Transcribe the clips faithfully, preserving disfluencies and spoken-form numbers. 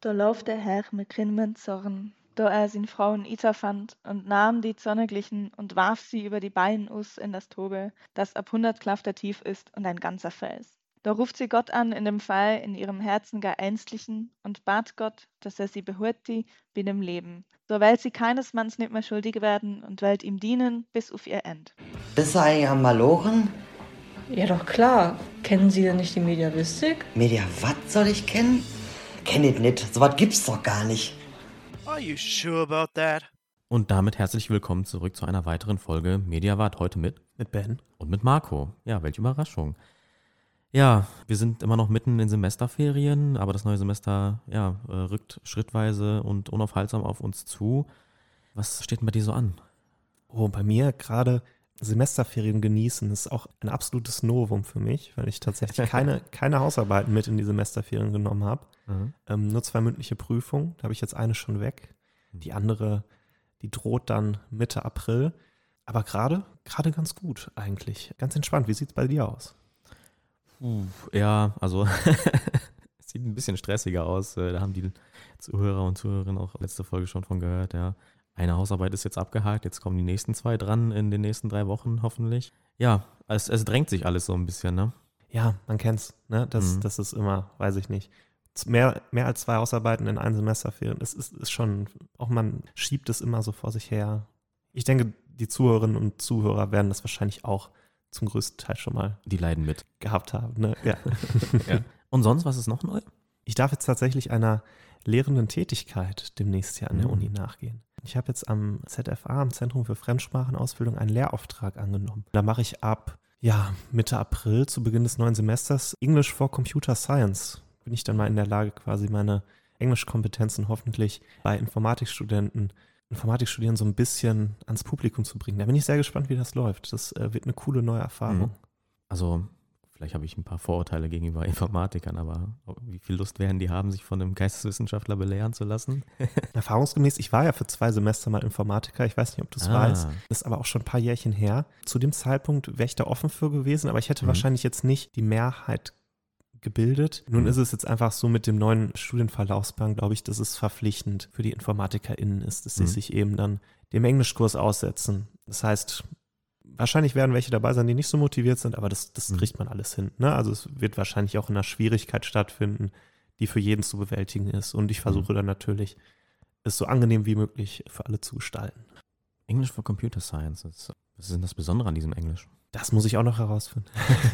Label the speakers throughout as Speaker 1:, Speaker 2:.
Speaker 1: Da lauft der Herr mit grimmem Zorn, da er sin Frauen Ita fand und nahm die Zonneglichen und warf sie über die Beine us in das Tobe, das ab hundert Klafter tief ist und ein ganzer Fels. Da ruft sie Gott an in dem Fall in ihrem Herzen gar Ängstlichen und bat Gott, dass er sie behurti bei dem Leben. So wollt sie keines Manns nicht mehr schuldig werden und wollt ihm dienen bis auf ihr End.
Speaker 2: Bist du eigentlich am Malochen?
Speaker 3: Ja, doch klar. Kennen Sie denn nicht die Mediavistik?
Speaker 2: Media, was soll ich kennen? Kenn ich nicht. So was gibt's doch gar nicht.
Speaker 4: Are you sure about that?
Speaker 5: Und damit herzlich willkommen zurück zu einer weiteren Folge Mediawart. Heute mit
Speaker 6: Mit Ben.
Speaker 5: und mit Marco. Ja, welche Überraschung. Ja, wir sind immer noch mitten in Semesterferien, aber das neue Semester ja, äh, rückt schrittweise und unaufhaltsam auf uns zu. Was steht denn bei dir so an?
Speaker 6: Oh, bei mir gerade Semesterferien genießen ist auch ein absolutes Novum für mich, weil ich tatsächlich keine, keine Hausarbeiten mit in die Semesterferien genommen habe.
Speaker 5: Mhm.
Speaker 6: Ähm, nur zwei mündliche Prüfungen, da habe ich jetzt eine schon weg. Die andere, die droht dann Mitte April. Aber gerade, gerade ganz gut eigentlich. Ganz entspannt. Wie sieht es bei dir aus?
Speaker 5: Puh, ja, also es sieht ein bisschen stressiger aus. Äh, Da haben die Zuhörer und Zuhörerinnen auch letzte Folge schon von gehört, ja. Eine Hausarbeit ist jetzt abgehakt, jetzt kommen die nächsten zwei dran in den nächsten drei Wochen hoffentlich. Ja, es, es drängt sich alles so ein bisschen, ne?
Speaker 6: Ja, man kennt's. Ne? Das,
Speaker 5: Mhm.
Speaker 6: das ist immer, weiß ich nicht. Z- Mehr, mehr als zwei Hausarbeiten in einem Semesterferien. Das ist, ist schon, auch man schiebt es immer so vor sich her. Ich denke, die Zuhörerinnen und Zuhörer werden das wahrscheinlich auch zum größten Teil schon mal
Speaker 5: Die leiden mit.
Speaker 6: gehabt haben. Ne? Ja.
Speaker 5: Und sonst, was ist noch neu?
Speaker 6: Ich darf jetzt tatsächlich einer lehrenden Tätigkeit demnächst hier an der
Speaker 5: Mhm.
Speaker 6: Uni nachgehen. Ich habe jetzt am Z F A, am Zentrum für Fremdsprachenausbildung, einen Lehrauftrag angenommen. Da mache ich ab ja, Mitte April, zu Beginn des neuen Semesters, English for Computer Science. Bin ich dann mal in der Lage, quasi meine Englischkompetenzen hoffentlich bei Informatikstudenten, Informatikstudierenden so ein bisschen ans Publikum zu bringen. Da bin ich sehr gespannt, wie das läuft. Das äh, wird eine coole neue Erfahrung.
Speaker 5: Mhm. Also, vielleicht habe ich ein paar Vorurteile gegenüber Informatikern, aber wie viel Lust werden die haben, sich von einem Geisteswissenschaftler belehren zu lassen?
Speaker 6: Erfahrungsgemäß, ich war ja für zwei Semester mal Informatiker, ich weiß nicht, ob du es
Speaker 5: Ah.
Speaker 6: weißt, das ist aber auch schon ein paar Jährchen her. Zu dem Zeitpunkt wäre ich da offen für gewesen, aber ich hätte
Speaker 5: Mhm.
Speaker 6: wahrscheinlich jetzt nicht die Mehrheit gebildet. Nun
Speaker 5: Mhm.
Speaker 6: ist es jetzt einfach so mit dem neuen Studienverlaufsplan, glaube ich, dass es verpflichtend für die InformatikerInnen ist, dass sie
Speaker 5: Mhm.
Speaker 6: sich eben dann dem Englischkurs aussetzen. Das heißt, wahrscheinlich werden welche dabei sein, die nicht so motiviert sind, aber das, das
Speaker 5: Mhm.
Speaker 6: kriegt man alles hin. Ne? Also es wird wahrscheinlich auch in einer Schwierigkeit stattfinden, die für jeden zu bewältigen ist. Und ich versuche dann natürlich, es so angenehm wie möglich für alle zu gestalten.
Speaker 5: English for Computer Science. Was ist denn das Besondere an diesem Englisch?
Speaker 6: Das muss ich auch noch herausfinden.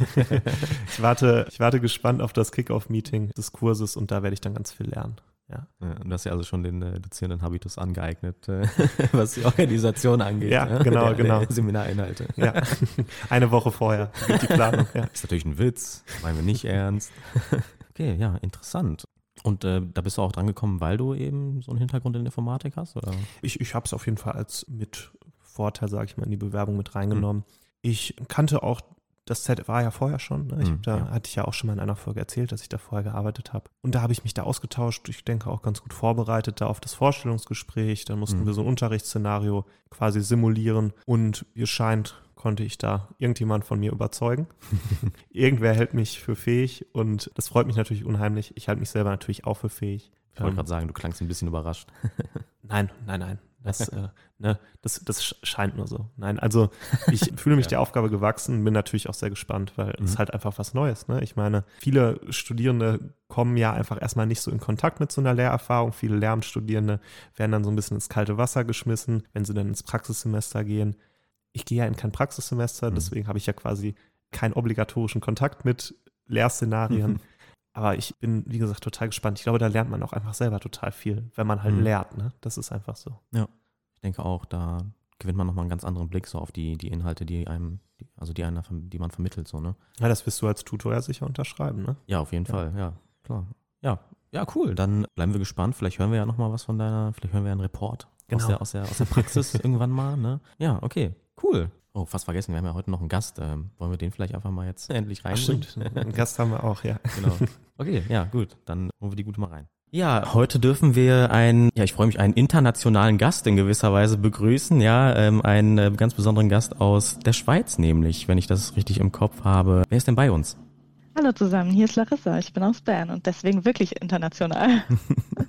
Speaker 6: ich, warte, ich warte gespannt auf das Kick-Off-Meeting des Kurses und da werde ich dann ganz viel lernen. Ja,
Speaker 5: Ja, und du hast ja also schon den äh, Dozierenden Habitus angeeignet, äh, was die Organisation angeht.
Speaker 6: Ja,
Speaker 5: ne?
Speaker 6: genau,
Speaker 5: der,
Speaker 6: genau.
Speaker 5: Der Seminarinhalte.
Speaker 6: ja. Eine Woche vorher geht die Planung. Ja.
Speaker 5: Ist natürlich ein Witz, meinen wir nicht ernst. Okay, ja, interessant. Und äh, da bist du auch dran gekommen, weil du eben so einen Hintergrund in der Informatik hast, oder?
Speaker 6: Ich, ich habe es auf jeden Fall als mit Vorteil, sage ich mal, in die Bewerbung mit reingenommen. Ich kannte auch das Z F A ja vorher schon. Ne? Ich,
Speaker 5: Mhm,
Speaker 6: da
Speaker 5: ja.
Speaker 6: hatte ich ja auch schon mal in einer Folge erzählt, dass ich da vorher gearbeitet habe. Und da habe ich mich da ausgetauscht. Ich denke auch ganz gut vorbereitet da auf das Vorstellungsgespräch. Dann mussten
Speaker 5: Mhm.
Speaker 6: wir so ein Unterrichtsszenario quasi simulieren. Und wie es scheint, konnte ich da irgendjemand von mir überzeugen. Irgendwer hält mich für fähig und das freut mich natürlich unheimlich. Ich halte mich selber natürlich auch für fähig.
Speaker 5: Ich wollte
Speaker 6: Ähm,
Speaker 5: gerade sagen, du klangst ein bisschen überrascht.
Speaker 6: Nein, nein, nein. Das, äh, ne, das, das sch- scheint nur so. Nein, also ich fühle mich
Speaker 5: Ja.
Speaker 6: der Aufgabe gewachsen, bin natürlich auch sehr gespannt, weil
Speaker 5: Mhm.
Speaker 6: es halt einfach was Neues. Ne? Ich meine, viele Studierende kommen ja einfach erstmal nicht so in Kontakt mit so einer Lehrerfahrung. Viele Lehramtsstudierende werden dann so ein bisschen ins kalte Wasser geschmissen, wenn sie dann ins Praxissemester gehen. Ich gehe ja in kein Praxissemester,
Speaker 5: Mhm.
Speaker 6: deswegen habe ich ja quasi keinen obligatorischen Kontakt mit Lehrszenarien.
Speaker 5: Mhm.
Speaker 6: Aber ich bin, wie gesagt, total gespannt. Ich glaube, da lernt man auch einfach selber total viel, wenn man halt
Speaker 5: Mhm.
Speaker 6: lehrt. Ne? Das ist einfach so.
Speaker 5: Ich denke auch, da gewinnt man nochmal einen ganz anderen Blick so auf die, die Inhalte, die einem, die, also die, einer, die man vermittelt, so, ne?
Speaker 6: Ja, das wirst du als Tutor ja sicher unterschreiben, ne?
Speaker 5: Ja, auf jeden
Speaker 6: Ja.
Speaker 5: Fall, ja, klar. Ja, ja, cool. Dann bleiben wir gespannt. Vielleicht hören wir ja nochmal was von deiner, vielleicht hören wir ja einen Report aus,
Speaker 6: Genau.
Speaker 5: der, aus, der, aus der Praxis irgendwann mal, ne? Ja, okay, cool. Oh, fast vergessen, wir haben ja heute noch einen Gast. Ähm, wollen wir den vielleicht einfach mal jetzt endlich
Speaker 6: Ach,
Speaker 5: reinbringen?
Speaker 6: stimmt. Einen Gast haben wir auch, ja.
Speaker 5: Genau. Okay, ja, gut. Dann holen wir die gute mal rein. Ja, heute dürfen wir einen, ja, ich freue mich, einen internationalen Gast in gewisser Weise begrüßen. Ja, ähm, einen äh, ganz besonderen Gast aus der Schweiz nämlich, wenn ich das richtig im Kopf habe. Wer ist denn bei uns?
Speaker 1: Hallo zusammen, hier ist Larissa, ich bin aus Bern und deswegen wirklich international.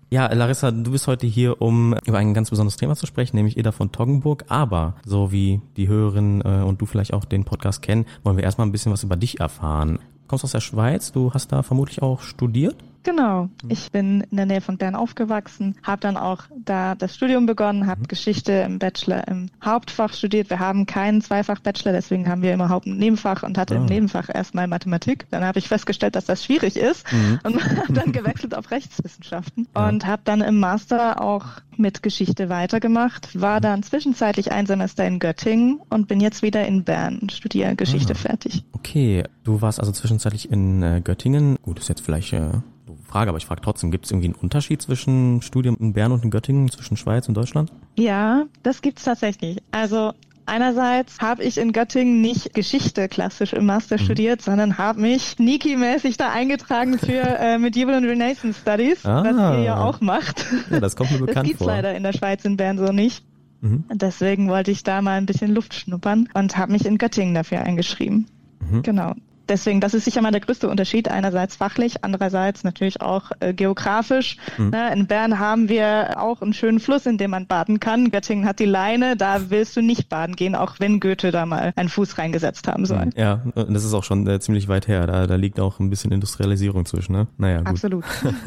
Speaker 5: Ja, Larissa, du bist heute hier, um über ein ganz besonderes Thema zu sprechen, nämlich Ida von Toggenburg. Aber so wie die Hörerinnen äh, und du vielleicht auch den Podcast kennen, wollen wir erstmal ein bisschen was über dich erfahren. Du kommst aus der Schweiz, du hast da vermutlich auch studiert?
Speaker 1: Genau, ich bin in der Nähe von Bern aufgewachsen, habe dann auch da das Studium begonnen, habe mhm. Geschichte im Bachelor im Hauptfach studiert. Wir haben keinen Zweifach-Bachelor, deswegen haben wir immer Haupt- und Nebenfach und hatte oh. im Nebenfach erstmal Mathematik. Dann habe ich festgestellt, dass das schwierig ist mhm. und habe dann gewechselt auf Rechtswissenschaften ja. und habe dann im Master auch mit Geschichte weitergemacht, war dann zwischenzeitlich ein Semester in Göttingen und bin jetzt wieder in Bern und studiere Geschichte ah. fertig.
Speaker 5: Okay, du warst also zwischenzeitlich in äh, Göttingen. Gut, ist jetzt vielleicht äh, eine Frage, aber ich frage trotzdem, gibt es irgendwie einen Unterschied zwischen Studium in Bern und in Göttingen, zwischen Schweiz und Deutschland?
Speaker 1: Ja, das gibt's tatsächlich. Also einerseits habe ich in Göttingen nicht Geschichte klassisch im Master mhm. studiert, sondern habe mich sneaky-mäßig da eingetragen für äh, Medieval and Renaissance Studies, ah. was ihr ja auch macht.
Speaker 5: Ja, das kommt mir bekannt vor.
Speaker 1: Das gibt's
Speaker 5: vor.
Speaker 1: leider in der Schweiz in Bern so nicht. Mhm. Deswegen wollte ich da mal ein bisschen Luft schnuppern und habe mich in Göttingen dafür eingeschrieben. Mhm. Genau. Deswegen, das ist sicher mal der größte Unterschied. Einerseits fachlich, andererseits natürlich auch äh, geografisch. Mhm. Ne, in Bern haben wir auch einen schönen Fluss, in dem man baden kann. Göttingen hat die Leine, da willst du nicht baden gehen, auch wenn Goethe da mal einen Fuß reingesetzt haben soll.
Speaker 5: Ja, und das ist auch schon äh, ziemlich weit her. Da, da liegt auch ein bisschen Industrialisierung zwischen, ne? Naja, gut.
Speaker 1: Absolut.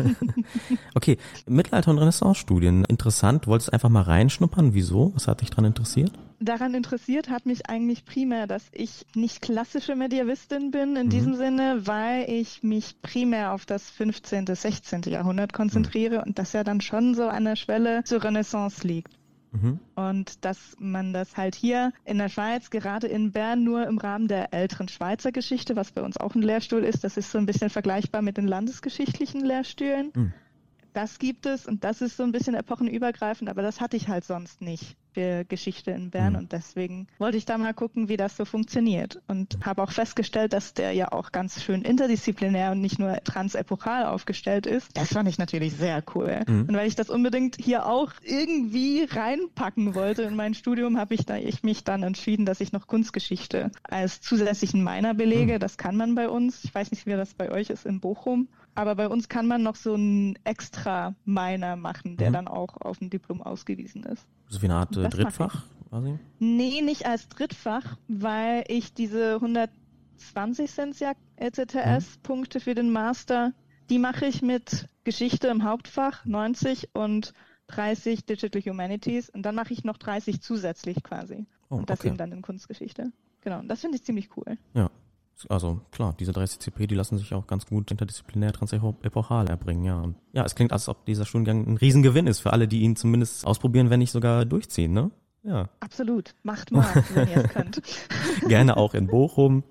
Speaker 5: Okay, Mittelalter- und Renaissance-Studien. Interessant. Wolltest du einfach mal reinschnuppern? Wieso? Was hat dich daran interessiert?
Speaker 1: Daran interessiert hat mich eigentlich primär, dass ich nicht klassische Medievistin bin in mhm. diesem Sinne, weil ich mich primär auf das fünfzehnten., sechzehnten. Jahrhundert konzentriere mhm. und das ja dann schon so an der Schwelle zur Renaissance liegt. Mhm. Und dass man das halt hier in der Schweiz, gerade in Bern, nur im Rahmen der älteren Schweizer Geschichte, was bei uns auch ein Lehrstuhl ist, das ist so ein bisschen vergleichbar mit den landesgeschichtlichen Lehrstühlen. Mhm. Das gibt es und das ist so ein bisschen epochenübergreifend, aber das hatte ich halt sonst nicht für Geschichte in Bern mhm. und deswegen wollte ich da mal gucken, wie das so funktioniert und habe auch festgestellt, dass der ja auch ganz schön interdisziplinär und nicht nur transepochal aufgestellt ist. Das fand ich natürlich sehr cool. Mhm. Und weil ich das unbedingt hier auch irgendwie reinpacken wollte in mein Studium, habe ich da ich mich dann entschieden, dass ich noch Kunstgeschichte als zusätzlichen Minor belege. Mhm. Das kann man bei uns. Ich weiß nicht, wie das bei euch ist in Bochum. Aber bei uns kann man noch so einen extra Minor machen, der mhm. dann auch auf dem Diplom ausgewiesen ist.
Speaker 5: So wie eine Art äh, Drittfach? Quasi?
Speaker 1: Nee, nicht als Drittfach, weil ich diese hundertzwanzig sind es ja E C T S-Punkte mhm. für den Master, die mache ich mit Geschichte im Hauptfach, neunzig und dreißig Digital Humanities und dann mache ich noch dreißig zusätzlich quasi. Oh, und das okay. eben dann in Kunstgeschichte. Genau, und das finde ich ziemlich cool.
Speaker 5: Ja. Also klar, diese dreißig C P, die lassen sich auch ganz gut interdisziplinär transepochal erbringen, ja. Und ja, es klingt, als ob dieser Studiengang ein Riesengewinn ist für alle, die ihn zumindest ausprobieren, wenn nicht sogar durchziehen, ne? Ja.
Speaker 1: Absolut. Macht mal, wenn ihr es könnt.
Speaker 5: Gerne auch in Bochum.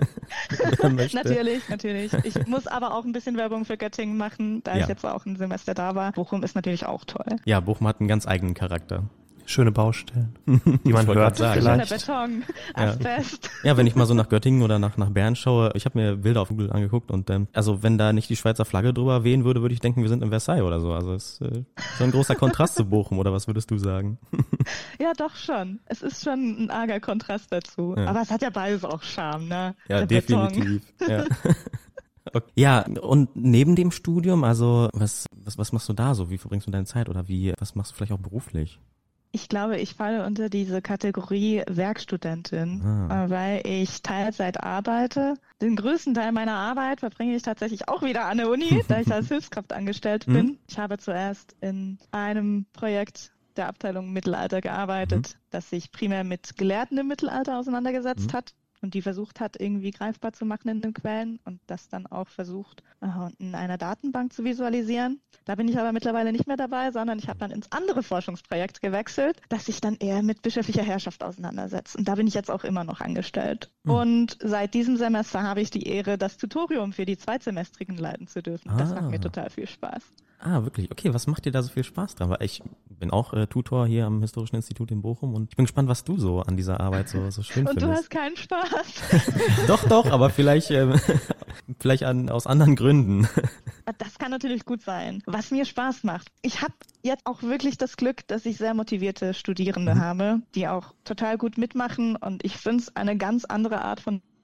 Speaker 1: Natürlich, natürlich. Ich muss aber auch ein bisschen Werbung für Göttingen machen, da ja. ich jetzt auch ein Semester da war. Bochum ist natürlich auch toll.
Speaker 5: Ja, Bochum hat einen ganz eigenen Charakter.
Speaker 6: Schöne Baustellen, die man hört.
Speaker 1: Sagen. Schöner Beton, Asbest.
Speaker 5: Ja. ja, wenn ich mal so nach Göttingen oder nach, nach Bern schaue, ich habe mir Bilder auf Google angeguckt und ähm, also wenn da nicht die Schweizer Flagge drüber wehen würde, würde ich denken, wir sind in Versailles oder so. Also es ist äh, so ein großer Kontrast zu Bochum, oder was würdest du sagen?
Speaker 1: Ja, doch schon. Es ist schon ein arger Kontrast dazu. Ja. Aber es hat ja beides auch Charme, ne?
Speaker 5: Ja, Der definitiv. Ja. Okay. Ja, und neben dem Studium, also was, was, was machst du da so? Wie verbringst du deine Zeit oder wie, was machst du vielleicht auch beruflich?
Speaker 1: Ich glaube, ich falle unter diese Kategorie Werkstudentin, ah. weil ich Teilzeit arbeite. Den größten Teil meiner Arbeit verbringe ich tatsächlich auch wieder an der Uni, da ich als Hilfskraft angestellt bin. Mhm. Ich habe zuerst in einem Projekt der Abteilung Mittelalter gearbeitet, mhm. das sich primär mit Gelehrten im Mittelalter auseinandergesetzt mhm. hat und die versucht hat, irgendwie greifbar zu machen in den Quellen und das dann auch versucht, in einer Datenbank zu visualisieren. Da bin ich aber mittlerweile nicht mehr dabei, sondern ich habe dann ins andere Forschungsprojekt gewechselt, das sich dann eher mit bischöflicher Herrschaft auseinandersetzt. Und da bin ich jetzt auch immer noch angestellt. Mhm. Und seit diesem Semester habe ich die Ehre, das Tutorium für die Zweitsemestrigen leiten zu dürfen. Ah. Das macht mir total viel Spaß.
Speaker 5: Ah, wirklich? Okay, was macht dir da so viel Spaß dran? Weil ich bin auch äh, Tutor hier am Historischen Institut in Bochum und ich bin gespannt, was du so an dieser Arbeit so, so schön
Speaker 1: und
Speaker 5: findest.
Speaker 1: Und du hast keinen Spaß?
Speaker 5: Doch, doch, aber vielleicht, ähm, vielleicht an, aus anderen Gründen.
Speaker 1: Das kann natürlich gut sein. Was mir Spaß macht. Ich habe jetzt auch wirklich das Glück, dass ich sehr motivierte Studierende mhm. habe, die auch total gut mitmachen und ich finde es eine ganz andere Art von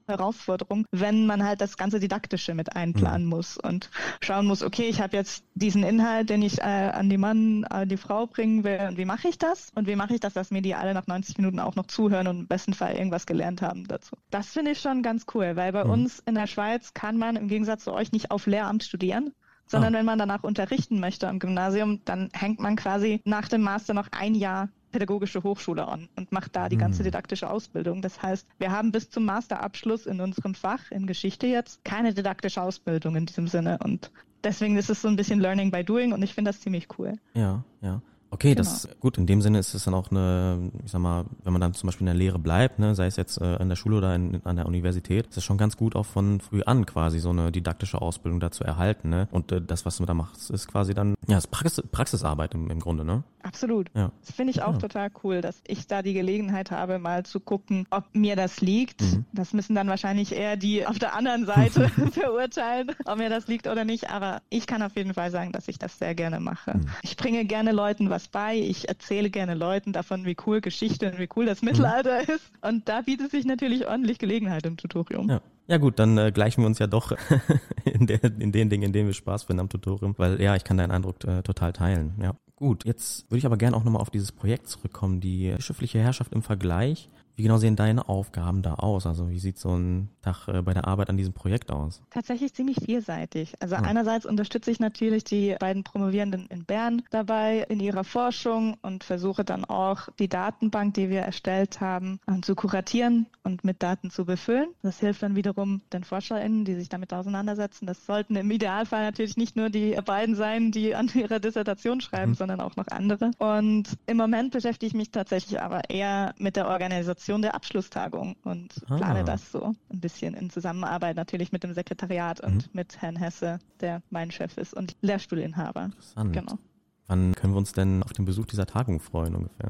Speaker 1: Herausforderung, wenn man halt das ganze Didaktische mit einplanen mhm. muss und schauen muss, okay, ich habe jetzt diesen Inhalt, den ich äh, an die Mann, an die Frau bringen will und wie mache ich das? Und wie mache ich das, dass mir die alle nach neunzig Minuten auch noch zuhören und im besten Fall irgendwas gelernt haben dazu. Das finde ich schon ganz cool, weil bei mhm. uns in der Schweiz kann man im Gegensatz zu euch nicht auf Lehramt studieren, sondern oh. wenn man danach unterrichten möchte am Gymnasium, dann hängt man quasi nach dem Master noch ein Jahr pädagogische Hochschule an und macht da die ganze didaktische Ausbildung. Das heißt, wir haben bis zum Masterabschluss in unserem Fach, in Geschichte jetzt, keine didaktische Ausbildung in diesem Sinne. Und deswegen ist es so ein bisschen Learning by Doing und ich finde das ziemlich cool.
Speaker 5: Ja, ja. Okay,
Speaker 1: Genau.
Speaker 5: das gut. In dem Sinne ist es dann auch eine, ich sag mal, wenn man dann zum Beispiel in der Lehre bleibt, ne, sei es jetzt äh, in der Schule oder in, an der Universität, ist es schon ganz gut auch von früh an quasi so eine didaktische Ausbildung da zu erhalten, ne? Und äh, das, was du da machst, ist quasi dann ja, das Praxis, Praxisarbeit im, im Grunde, ne?
Speaker 1: Absolut.
Speaker 5: Ja.
Speaker 1: Das finde ich auch
Speaker 5: Ja.
Speaker 1: total cool, dass ich da die Gelegenheit habe, mal zu gucken, ob mir das liegt.
Speaker 5: Mhm.
Speaker 1: Das müssen dann wahrscheinlich eher die auf der anderen Seite beurteilen, ob mir das liegt oder nicht. Aber ich kann auf jeden Fall sagen, dass ich das sehr gerne mache.
Speaker 5: Mhm.
Speaker 1: Ich bringe gerne Leuten was bei. Ich erzähle gerne Leuten davon, wie cool Geschichte und wie cool das Mittelalter mhm. ist. Und da bietet sich natürlich ordentlich Gelegenheit im Tutorium.
Speaker 5: Ja. Ja gut, dann äh, gleichen wir uns ja doch in, der, in den Dingen, in denen wir Spaß finden am Tutorium, weil ja, ich kann deinen Eindruck äh, total teilen. Ja. Gut, jetzt würde ich aber gerne auch nochmal auf dieses Projekt zurückkommen, die bischöfliche Herrschaft im Vergleich. Wie genau sehen deine Aufgaben da aus? Also wie sieht so ein Tag äh, bei der Arbeit an diesem Projekt aus?
Speaker 1: Tatsächlich ziemlich vielseitig. Also
Speaker 5: Ja.
Speaker 1: einerseits unterstütze ich natürlich die beiden Promovierenden in Bern dabei in ihrer Forschung und versuche dann auch die Datenbank, die wir erstellt haben, ähm, zu kuratieren und mit Daten zu befüllen. Das hilft dann wiederum den ForscherInnen, die sich damit auseinandersetzen. Das sollten im Idealfall natürlich nicht nur die beiden sein, die an ihrer Dissertation schreiben,
Speaker 5: Mhm.
Speaker 1: sondern auch noch andere. Und im Moment beschäftige ich mich tatsächlich aber eher mit der Organisation der Abschlusstagung und
Speaker 5: Ah.
Speaker 1: plane das so ein bisschen in Zusammenarbeit natürlich mit dem Sekretariat und
Speaker 5: Mhm.
Speaker 1: mit Herrn Hesse, der mein Chef ist und Lehrstuhlinhaber.
Speaker 5: Interessant.
Speaker 1: Genau.
Speaker 5: Wann können wir uns denn auf den Besuch dieser Tagung freuen ungefähr?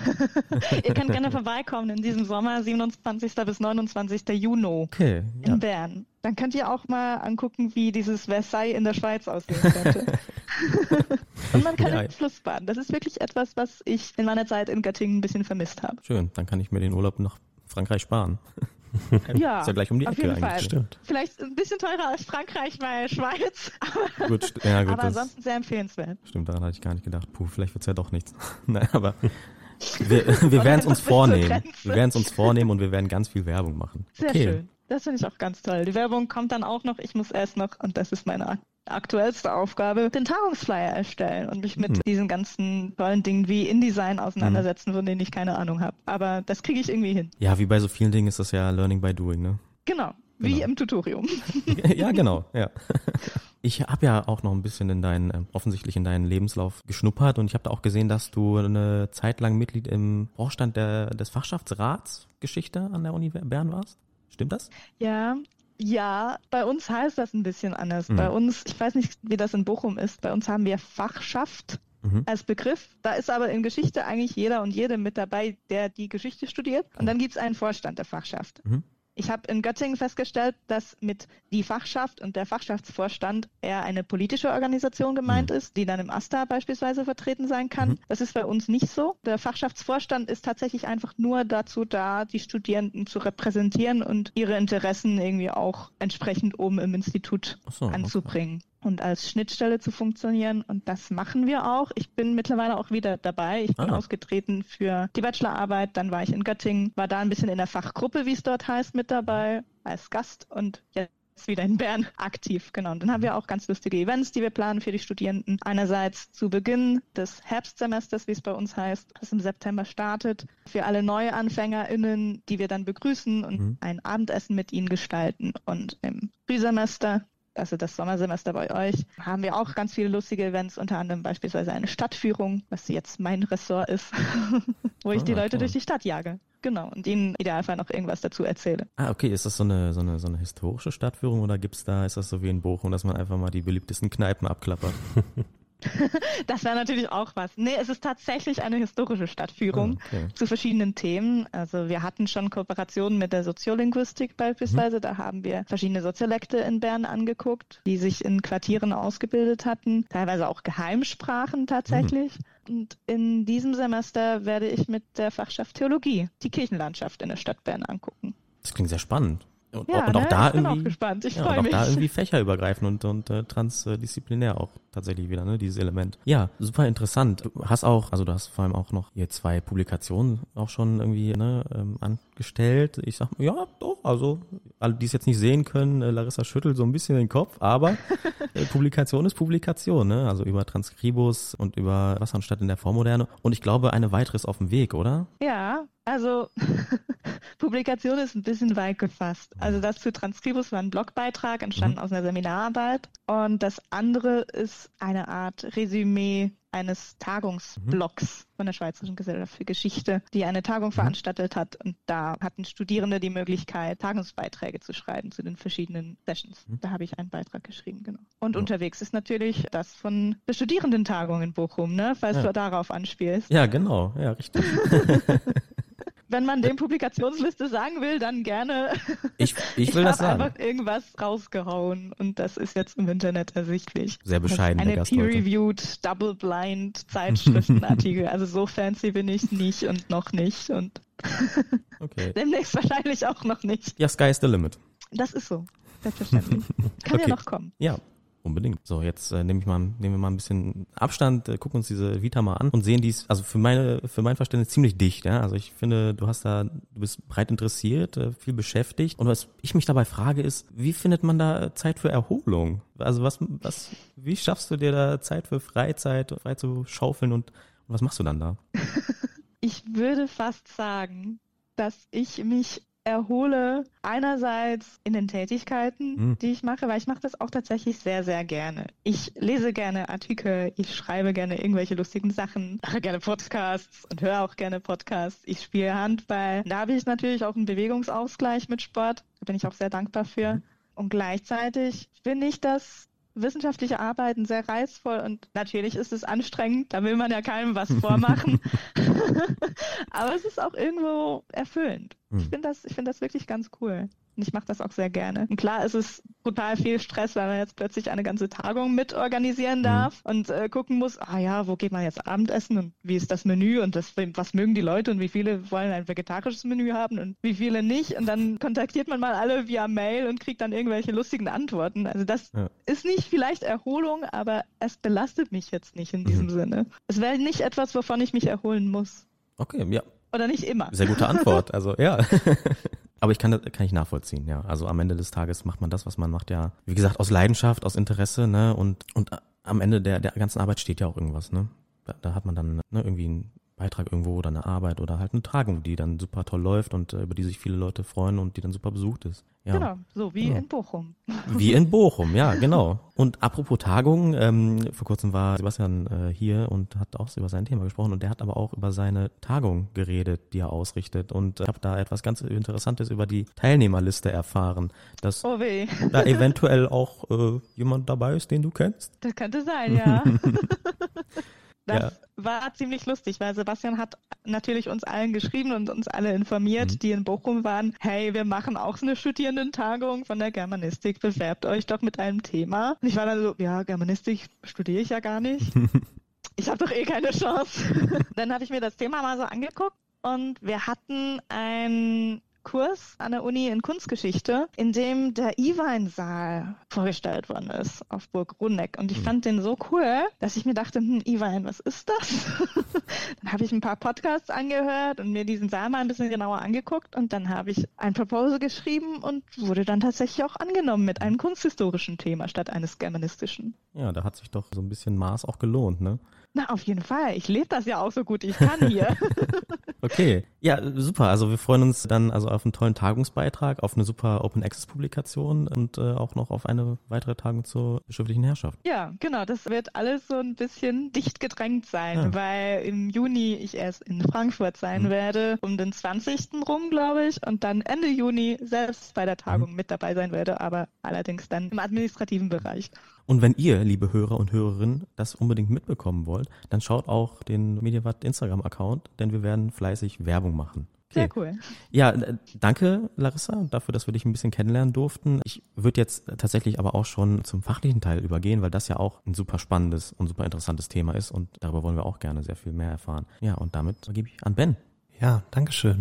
Speaker 1: Ihr könnt gerne vorbeikommen in diesem Sommer, siebenundzwanzigsten bis neunundzwanzigsten Juni
Speaker 5: Okay, ja.
Speaker 1: in Bern. Dann könnt ihr auch mal angucken, wie dieses Versailles in der Schweiz aussehen könnte. Und man kann
Speaker 5: Ja.
Speaker 1: im Fluss baden. Das ist wirklich etwas, was ich in meiner Zeit in Göttingen ein bisschen vermisst habe.
Speaker 5: Schön, dann kann ich mir den Urlaub nach Frankreich sparen.
Speaker 1: Ja,
Speaker 5: Ist ja gleich um die
Speaker 1: auf
Speaker 5: Ecke
Speaker 1: jeden Fall.
Speaker 5: eigentlich.
Speaker 6: Stimmt.
Speaker 1: Vielleicht ein bisschen teurer als Frankreich, weil Schweiz, aber,
Speaker 5: Gut, st- ja, gut,
Speaker 1: aber
Speaker 5: das
Speaker 1: ansonsten sehr empfehlenswert.
Speaker 5: stimmt, daran hatte ich gar nicht gedacht. Puh, vielleicht wird's ja doch nichts. Nein, aber wir, wir
Speaker 1: Oder
Speaker 5: werden es uns
Speaker 1: bis zur
Speaker 5: vornehmen.
Speaker 1: Grenze.
Speaker 5: Wir werden es uns vornehmen und wir werden ganz viel Werbung machen.
Speaker 1: Sehr
Speaker 5: Okay.
Speaker 1: schön. Das finde ich auch ganz toll. Die Werbung kommt dann auch noch. Ich muss erst noch, und das ist meine ak- aktuellste Aufgabe, den Tagungsflyer erstellen und mich mit
Speaker 5: Mhm.
Speaker 1: diesen ganzen tollen Dingen wie InDesign auseinandersetzen, von denen ich keine Ahnung habe. Aber das kriege ich irgendwie hin.
Speaker 5: Ja, wie bei so vielen Dingen ist das ja Learning by Doing, ne?
Speaker 1: Genau. Wie
Speaker 5: Genau.
Speaker 1: im Tutorium.
Speaker 5: Ja, genau, ja. Ich habe ja auch noch ein bisschen in deinen, äh, offensichtlich in deinen Lebenslauf geschnuppert und ich habe da auch gesehen, dass du eine Zeit lang Mitglied im Vorstand der, des Fachschaftsrats Geschichte an der Uni Bern warst. Stimmt das?
Speaker 1: Ja. Ja, bei uns heißt das ein bisschen anders.
Speaker 5: Mhm.
Speaker 1: Bei uns, ich weiß nicht, wie das in Bochum ist, bei uns haben wir Fachschaft
Speaker 5: Mhm.
Speaker 1: als Begriff. Da ist aber in Geschichte eigentlich jeder und jede mit dabei, der die Geschichte studiert. Und dann gibt es einen Vorstand der Fachschaft.
Speaker 5: Mhm.
Speaker 1: Ich habe in Göttingen festgestellt, dass mit die Fachschaft und der Fachschaftsvorstand eher eine politische Organisation gemeint
Speaker 5: Mhm.
Speaker 1: ist, die dann im AStA beispielsweise vertreten sein kann.
Speaker 5: Mhm.
Speaker 1: Das ist bei uns nicht so. Der Fachschaftsvorstand ist tatsächlich einfach nur dazu da, die Studierenden zu repräsentieren und ihre Interessen irgendwie auch entsprechend oben im Institut
Speaker 5: Ach so, okay.
Speaker 1: anzubringen und als Schnittstelle zu funktionieren. Und das machen wir auch. Ich bin mittlerweile auch wieder dabei. Ich bin
Speaker 5: Ah.
Speaker 1: ausgetreten für die Bachelorarbeit. Dann war ich in Göttingen, war da ein bisschen in der Fachgruppe, wie es dort heißt, mit dabei als Gast und jetzt wieder in Bern aktiv. Genau. Und dann haben wir auch ganz lustige Events, die wir planen für die Studierenden. Einerseits zu Beginn des Herbstsemesters, wie es bei uns heißt, das im September startet, für alle NeuanfängerInnen, die wir dann begrüßen und
Speaker 5: Mhm.
Speaker 1: ein Abendessen mit ihnen gestalten. Und im Frühsemester, also das Sommersemester bei euch, haben wir auch ganz viele lustige Events, unter anderem beispielsweise eine Stadtführung, was jetzt mein Ressort ist, wo ich
Speaker 5: Ah,
Speaker 1: die Leute
Speaker 5: toll.
Speaker 1: durch die Stadt jage. Genau, und ihnen im Idealfall noch irgendwas dazu erzähle.
Speaker 5: Ah, okay, ist das so eine, so eine, so eine historische Stadtführung oder gibt's da, ist das so wie in Bochum, dass man einfach mal die beliebtesten Kneipen abklappert?
Speaker 1: Das wäre natürlich auch was. Nee, es ist tatsächlich eine historische Stadtführung.
Speaker 5: Ah, okay.
Speaker 1: Zu verschiedenen Themen. Also wir hatten schon Kooperationen mit der Soziolinguistik beispielsweise.
Speaker 5: Mhm.
Speaker 1: Da haben wir verschiedene Soziolekte in Bern angeguckt, die sich in Quartieren ausgebildet hatten. Teilweise auch Geheimsprachen tatsächlich. Mhm. Und in diesem Semester werde ich mit der Fachschaft Theologie die Kirchenlandschaft in der Stadt Bern angucken.
Speaker 5: Das klingt sehr spannend. Und,
Speaker 1: Ja,
Speaker 5: und auch
Speaker 1: ne?
Speaker 5: da
Speaker 1: ich bin
Speaker 5: irgendwie,
Speaker 1: auch gespannt. Ich
Speaker 5: ja,
Speaker 1: freue
Speaker 5: und auch
Speaker 1: mich.
Speaker 5: da irgendwie fächerübergreifend und, und äh, transdisziplinär auch tatsächlich wieder, ne, dieses Element. Ja, super interessant. Du hast auch, also du hast vor allem auch noch hier zwei Publikationen auch schon irgendwie, ne, ähm, angestellt. Ich sag mal, ja, doch, also alle, die es jetzt nicht sehen können, äh, Larissa schüttelt so ein bisschen den Kopf, aber äh, Publikation ist Publikation, ne, also über Transkribus und über Was anstatt in der Vormoderne. Und ich glaube, eine weitere ist auf dem Weg, oder?
Speaker 1: Ja, also Publikation ist ein bisschen weit gefasst. Also das zu Transkribus war ein Blogbeitrag, entstanden
Speaker 5: Mhm.
Speaker 1: aus einer Seminararbeit. Und das andere ist eine Art Resümee eines Tagungsblogs von der Schweizerischen Gesellschaft für Geschichte, die eine Tagung veranstaltet hat. Und da hatten Studierende die Möglichkeit, Tagungsbeiträge zu schreiben zu den verschiedenen Sessions. Da habe ich einen Beitrag geschrieben, genau. Und
Speaker 5: Ja.
Speaker 1: unterwegs ist natürlich das von der Studierendentagung in Bochum, ne? Falls
Speaker 5: Ja.
Speaker 1: du darauf anspielst.
Speaker 5: Ja, genau, ja, richtig.
Speaker 1: Wenn man dem Publikationsliste sagen will, dann gerne.
Speaker 5: Ich, ich will
Speaker 1: ich
Speaker 5: das
Speaker 1: habe
Speaker 5: sagen.
Speaker 1: einfach irgendwas rausgehauen und das ist jetzt im Internet ersichtlich.
Speaker 5: Sehr bescheiden,
Speaker 1: Das
Speaker 5: der
Speaker 1: ist
Speaker 5: Gast
Speaker 1: eine
Speaker 5: heute.
Speaker 1: peer-reviewed, double-blind Zeitschriftenartikel. Also so fancy bin ich nicht und noch nicht und
Speaker 5: Okay.
Speaker 1: demnächst wahrscheinlich auch noch nicht.
Speaker 5: Ja, sky is the limit.
Speaker 1: Das ist so, selbstverständlich. Kann
Speaker 5: Okay.
Speaker 1: ja noch kommen.
Speaker 5: Ja, unbedingt. So, jetzt äh, nehme ich mal, nehmen wir mal ein bisschen Abstand, äh, gucken uns diese Vita mal an und sehen, die ist, also für meine, für mein Verständnis ziemlich dicht, ja. Also ich finde, du hast da, du bist breit interessiert, äh, viel beschäftigt. Und was ich mich dabei frage ist, wie findet man da Zeit für Erholung? Also was, was, wie schaffst du dir da Zeit für Freizeit, frei zu schaufeln und, und was machst du dann da?
Speaker 1: Ich würde fast sagen, dass ich mich erhole einerseits in den Tätigkeiten,
Speaker 5: Hm.
Speaker 1: die ich mache, weil ich mache das auch tatsächlich sehr, sehr gerne. Ich lese gerne Artikel, ich schreibe gerne irgendwelche lustigen Sachen, mache gerne Podcasts und höre auch gerne Podcasts. Ich spiele Handball. Da habe ich natürlich auch einen Bewegungsausgleich mit Sport. Da bin ich auch sehr dankbar für. Und gleichzeitig finde ich das wissenschaftliche Arbeiten sehr reizvoll und natürlich ist es anstrengend, da will man ja keinem was vormachen, aber es ist auch irgendwo erfüllend.
Speaker 5: Hm.
Speaker 1: Ich finde das, ich finde das wirklich ganz cool. Und ich mache das auch sehr gerne. Und klar ist es total viel Stress, weil man jetzt plötzlich eine ganze Tagung mitorganisieren darf mhm. und äh, gucken muss, ah ja, wo geht man jetzt Abendessen und wie ist das Menü und das, was mögen die Leute und wie viele wollen ein vegetarisches Menü haben und wie viele nicht. Und dann kontaktiert man mal alle via Mail und kriegt dann irgendwelche lustigen Antworten. Also das
Speaker 5: Ja.
Speaker 1: ist nicht vielleicht Erholung, aber es belastet mich jetzt nicht in diesem
Speaker 5: Mhm.
Speaker 1: Sinne. Es wäre nicht etwas, wovon ich mich erholen muss.
Speaker 5: Okay, ja,
Speaker 1: Oder nicht immer.
Speaker 5: sehr gute Antwort. Also ja. Aber ich kann das kann ich nachvollziehen, ja. Also am Ende des Tages macht man das, was man macht, ja, wie gesagt, aus Leidenschaft, aus Interesse, ne? Und und am Ende der der ganzen Arbeit steht ja auch irgendwas, ne? Da, da hat man dann ne, irgendwie einen Beitrag irgendwo oder eine Arbeit oder halt eine Tagung, die dann super toll läuft und äh, über die sich viele Leute freuen und die dann super besucht ist. Ja.
Speaker 1: Genau, so wie
Speaker 5: Ja.
Speaker 1: in Bochum.
Speaker 5: Wie in Bochum, ja, genau. Und apropos Tagung, ähm, vor kurzem war Sebastian äh, hier und hat auch über sein Thema gesprochen und der hat aber auch über seine Tagung geredet, die er ausrichtet. Und ich habe da etwas ganz Interessantes über die Teilnehmerliste erfahren, dass
Speaker 1: Oh weh,
Speaker 5: da eventuell auch äh, jemand dabei ist, den du kennst.
Speaker 1: das könnte sein, ja. Das
Speaker 5: Ja.
Speaker 1: war ziemlich lustig, weil Sebastian hat natürlich uns allen geschrieben und uns alle informiert,
Speaker 5: Mhm.
Speaker 1: die in Bochum waren, hey, wir machen auch so eine Studierendentagung von der Germanistik, bewerbt euch doch mit einem Thema. Und ich war dann so, ja, Germanistik studiere ich ja gar nicht. Ich habe doch eh keine Chance. Dann habe ich mir das Thema mal so angeguckt und wir hatten ein Kurs an der Uni in Kunstgeschichte, in dem der Iwein-Saal vorgestellt worden ist auf Burg Runneck. Und ich
Speaker 5: Mhm.
Speaker 1: fand den so cool, dass ich mir dachte, hm, Iwein, was ist das? Dann habe ich ein paar Podcasts angehört und mir diesen Saal mal ein bisschen genauer angeguckt und dann habe ich ein Proposal geschrieben und wurde dann tatsächlich auch angenommen mit einem kunsthistorischen Thema statt eines germanistischen.
Speaker 5: Ja, da hat sich doch so ein bisschen Maß auch gelohnt, ne?
Speaker 1: Na, auf jeden Fall. Ich lebe das ja auch so gut ich kann hier.
Speaker 5: Okay, ja, super. Also wir freuen uns dann also auf einen tollen Tagungsbeitrag, auf eine super Open Access Publikation und äh, auch noch auf eine weitere Tagung zur bischöflichen Herrschaft.
Speaker 1: Ja, genau, das wird alles so ein bisschen dicht gedrängt sein,
Speaker 5: Ja.
Speaker 1: weil im Juni ich erst in Frankfurt sein
Speaker 5: Mhm.
Speaker 1: werde, um den zwanzigsten rum, glaube ich, und dann Ende Juni selbst bei der Tagung mit dabei sein werde, aber allerdings dann im administrativen Bereich.
Speaker 5: Und wenn ihr, liebe Hörer und Hörerinnen, das unbedingt mitbekommen wollt, dann schaut auch den Mediawatt Instagram-Account, denn wir werden fleißig Werbung machen.
Speaker 1: Sehr cool.
Speaker 5: Ja, äh, danke Larissa dafür, dass wir dich ein bisschen kennenlernen durften. Ich würde jetzt tatsächlich aber auch schon zum fachlichen Teil übergehen, weil das ja auch ein super spannendes und super interessantes Thema ist und darüber wollen wir auch gerne sehr viel mehr erfahren. Ja, und damit gebe ich an Ben.
Speaker 6: Ja, danke schön.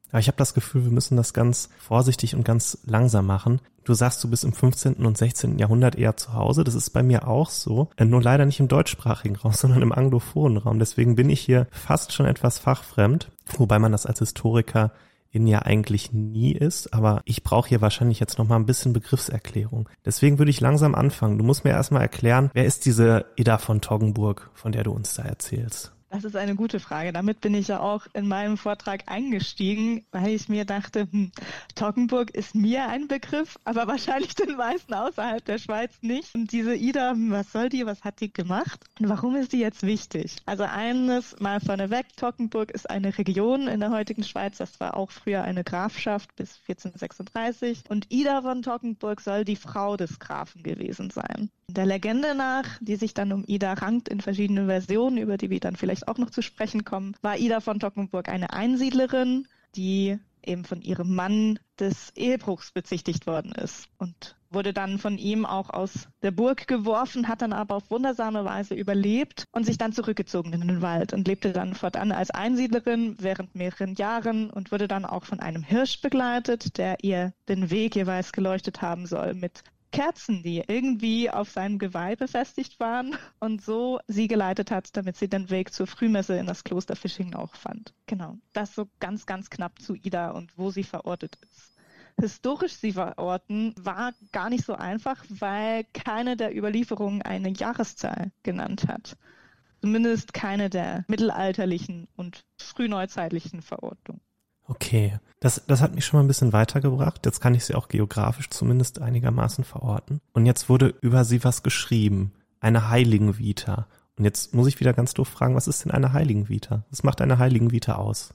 Speaker 6: Aber ich habe das Gefühl, wir müssen das ganz vorsichtig und ganz langsam machen. Du sagst, du bist im fünfzehnten und sechzehnten Jahrhundert eher zu Hause. Das ist bei mir auch so. Nur leider nicht im deutschsprachigen Raum, sondern im anglophonen Raum. Deswegen bin ich hier fast schon etwas fachfremd, wobei man das als Historiker in ja eigentlich nie ist. Aber ich brauche hier wahrscheinlich jetzt noch mal ein bisschen Begriffserklärung. Deswegen würde ich langsam anfangen. Du musst mir erstmal erklären, wer ist diese Ida von Toggenburg, von der du uns da erzählst?
Speaker 1: Das ist eine gute Frage. Damit bin ich ja auch in meinem Vortrag eingestiegen, weil ich mir dachte, hm, Toggenburg ist mir ein Begriff, aber wahrscheinlich den meisten außerhalb der Schweiz nicht. Und diese Ida, was soll die, was hat die gemacht und warum ist die jetzt wichtig? Also eines mal vorneweg, Toggenburg ist eine Region in der heutigen Schweiz, das war auch früher eine Grafschaft bis vierzehnhundertsechsunddreißig und Ida von Toggenburg soll die Frau des Grafen gewesen sein. Der Legende nach, die sich dann um Ida rankt in verschiedenen Versionen, über die wir dann vielleicht auch noch zu sprechen kommen, war Ida von Toggenburg eine Einsiedlerin, die eben von ihrem Mann des Ehebruchs bezichtigt worden ist und wurde dann von ihm auch aus der Burg geworfen, hat dann aber auf wundersame Weise überlebt und sich dann zurückgezogen in den Wald und lebte dann fortan als Einsiedlerin während mehreren Jahren und wurde dann auch von einem Hirsch begleitet, der ihr den Weg jeweils geleuchtet haben soll mit Kerzen, die irgendwie auf seinem Geweih befestigt waren und so sie geleitet hat, damit sie den Weg zur Frühmesse in das Kloster Fischingen auch fand. Genau, das so ganz, ganz knapp zu Ida und wo sie verortet ist. Historisch sie verorten war gar nicht so einfach, weil keine der Überlieferungen eine Jahreszahl genannt hat. Zumindest keine der mittelalterlichen und frühneuzeitlichen Verortungen.
Speaker 6: Okay, das, das hat mich schon mal ein bisschen weitergebracht. Jetzt kann ich sie auch geografisch zumindest einigermaßen verorten. Und jetzt wurde über sie was geschrieben. Eine Heiligenvita. Und jetzt muss ich wieder ganz doof fragen, was ist denn eine Heiligenvita? Was macht eine Heiligenvita aus?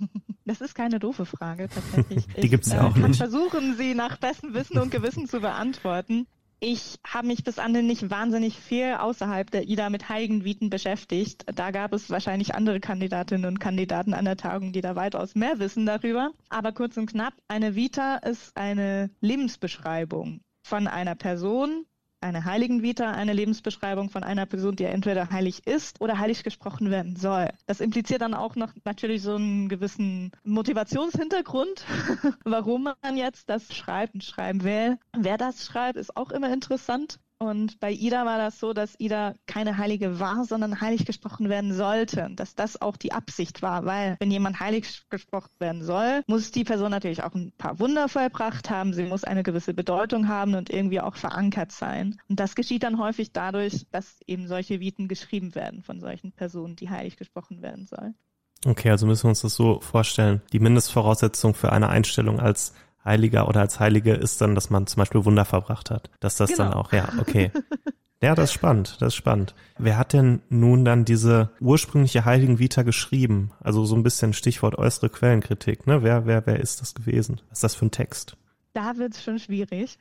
Speaker 1: Das ist keine doofe Frage tatsächlich.
Speaker 6: Die gibt's ja auch
Speaker 1: nicht. Ich
Speaker 6: nicht.
Speaker 1: kann versuchen, sie nach bestem Wissen und Gewissen zu beantworten. Ich habe mich bis anhin nicht wahnsinnig viel außerhalb der Ida mit Heiligenviten beschäftigt. Da gab es wahrscheinlich andere Kandidatinnen und Kandidaten an der Tagung, die da weitaus mehr wissen darüber. Aber kurz und knapp, eine Vita ist eine Lebensbeschreibung von einer Person, eine Heiligenvita, eine Lebensbeschreibung von einer Person, die entweder heilig ist oder heilig gesprochen werden soll. Das impliziert dann auch noch natürlich so einen gewissen Motivationshintergrund, warum man jetzt das schreibt und schreiben will. Wer das schreibt, ist auch immer interessant. Und bei Ida war das so, dass Ida keine Heilige war, sondern heilig gesprochen werden sollte. Dass das auch die Absicht war, weil wenn jemand heilig gesprochen werden soll, muss die Person natürlich auch ein paar Wunder vollbracht haben. Sie muss eine gewisse Bedeutung haben und irgendwie auch verankert sein. Und das geschieht dann häufig dadurch, dass eben solche Viten geschrieben werden von solchen Personen, die heilig gesprochen werden sollen.
Speaker 6: Okay, also müssen wir uns das so vorstellen. Die Mindestvoraussetzung für eine Einstellung als Heiliger oder als Heilige ist dann, dass man zum Beispiel Wunder verbracht hat. Dass das genau. Dann auch, ja, okay. Ja, das ist spannend, das ist spannend. Wer hat denn nun dann diese ursprüngliche Heiligenvita geschrieben? Also so ein bisschen Stichwort äußere Quellenkritik, ne? Wer, wer, wer ist das gewesen? Was ist das für ein Text?
Speaker 1: Da wird es schon schwierig.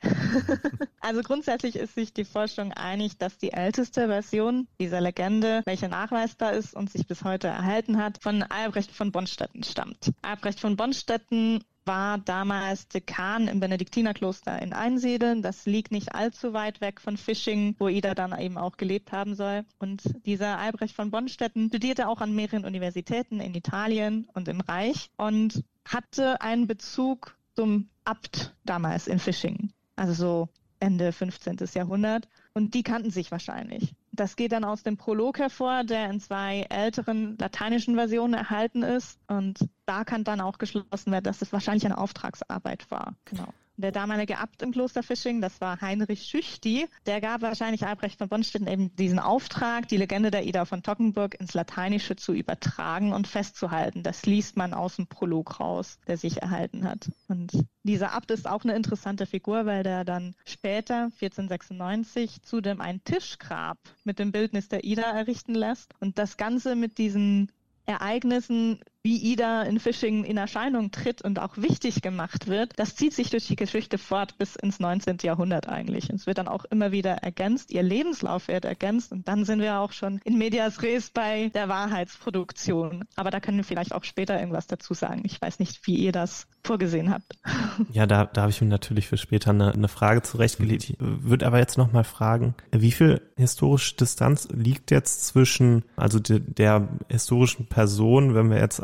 Speaker 1: Also grundsätzlich ist sich die Forschung einig, dass die älteste Version dieser Legende, welche nachweisbar ist und sich bis heute erhalten hat, von Albrecht von Bonstetten stammt. Albrecht von Bonstetten war damals Dekan im Benediktinerkloster in Einsiedeln. Das liegt nicht allzu weit weg von Fischingen, wo Ida dann eben auch gelebt haben soll. Und dieser Albrecht von Bonstetten studierte auch an mehreren Universitäten in Italien und im Reich und hatte einen Bezug zum Abt damals in Fischingen, also so Ende fünfzehnten Jahrhundert. Und die kannten sich wahrscheinlich. Das geht dann aus dem Prolog hervor, der in zwei älteren lateinischen Versionen erhalten ist. Und da kann dann auch geschlossen werden, dass es wahrscheinlich eine Auftragsarbeit war. Genau. Der damalige Abt im Kloster Fischingen, das war Heinrich Schüchti, der gab wahrscheinlich Albrecht von Bonstetten eben diesen Auftrag, die Legende der Ida von Toggenburg ins Lateinische zu übertragen und festzuhalten. Das liest man aus dem Prolog raus, der sich erhalten hat. Und dieser Abt ist auch eine interessante Figur, weil der dann später, vierzehnhundertsechsundneunzig, zudem ein Tischgrab mit dem Bildnis der Ida errichten lässt. Und das Ganze mit diesen Ereignissen, wie Ida in Fischingen in Erscheinung tritt und auch wichtig gemacht wird, das zieht sich durch die Geschichte fort bis ins neunzehnten Jahrhundert eigentlich. Und es wird dann auch immer wieder ergänzt, ihr Lebenslauf wird ergänzt und dann sind wir auch schon in medias res bei der Wahrheitsproduktion. Aber da können wir vielleicht auch später irgendwas dazu sagen. Ich weiß nicht, wie ihr das vorgesehen habt.
Speaker 6: Ja, da, da habe ich mir natürlich für später eine, eine Frage zurechtgelegt. Ich würde aber jetzt nochmal fragen, wie viel historische Distanz liegt jetzt zwischen, also de, der historischen Person, wenn wir jetzt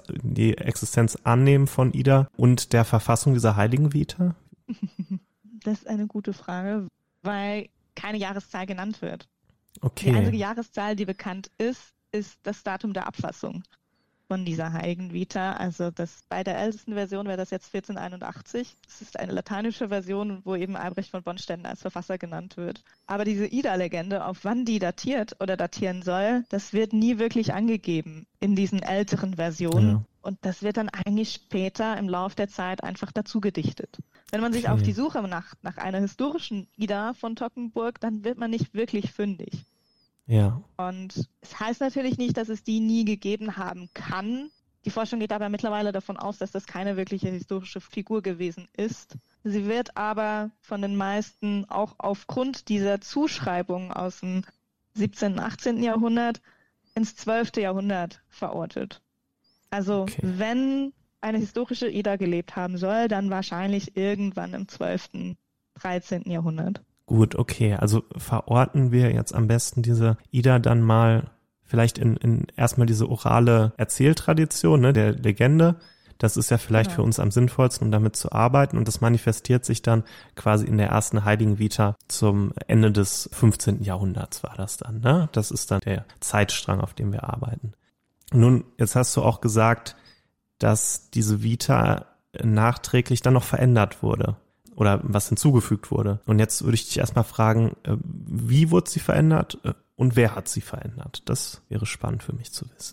Speaker 6: die Existenz annehmen von Ida und der Verfassung dieser Heiligen Vita?
Speaker 1: Das ist eine gute Frage, weil keine Jahreszahl genannt wird.
Speaker 6: Okay.
Speaker 1: Die einzige Jahreszahl, die bekannt ist, ist das Datum der Abfassung von dieser Heiligen Vita. Also das bei der ältesten Version wäre das jetzt vierzehnhunderteinundachtzig. Das ist eine lateinische Version, wo eben Albrecht von Bonstetten als Verfasser genannt wird. Aber diese Ida-Legende, auf wann die datiert oder datieren soll, das wird nie wirklich angegeben in diesen älteren Versionen.
Speaker 6: Ja.
Speaker 1: Und das wird dann eigentlich später im Lauf der Zeit einfach dazu gedichtet. Wenn man sich
Speaker 6: Okay.
Speaker 1: auf die Suche nach, nach einer historischen Ida von Toggenburg, dann wird man nicht wirklich fündig.
Speaker 6: Ja.
Speaker 1: Und es heißt natürlich nicht, dass es die nie gegeben haben kann. Die Forschung geht aber mittlerweile davon aus, dass das keine wirkliche historische Figur gewesen ist. Sie wird aber von den meisten auch aufgrund dieser Zuschreibung aus dem siebzehnten, achtzehnten Jahrhundert ins zwölften Jahrhundert verortet. Also
Speaker 6: Okay.
Speaker 1: wenn eine historische Ida gelebt haben soll, dann wahrscheinlich irgendwann im zwölften, dreizehnten Jahrhundert.
Speaker 6: Gut, okay. Also verorten wir jetzt am besten diese Ida dann mal vielleicht in, in erstmal diese orale Erzähltradition, ne, der Legende. Das ist ja vielleicht
Speaker 1: Genau.
Speaker 6: für uns am sinnvollsten, um damit zu arbeiten. Und das manifestiert sich dann quasi in der ersten Heiligen Vita zum Ende des fünfzehnten Jahrhunderts war das dann, ne? Das ist dann der Zeitstrang, auf dem wir arbeiten. Nun, jetzt hast du auch gesagt, dass diese Vita nachträglich dann noch verändert wurde oder was hinzugefügt wurde. Und jetzt würde ich dich erstmal fragen, äh, wie wurde sie verändert äh, und wer hat sie verändert? Das wäre spannend für mich zu wissen.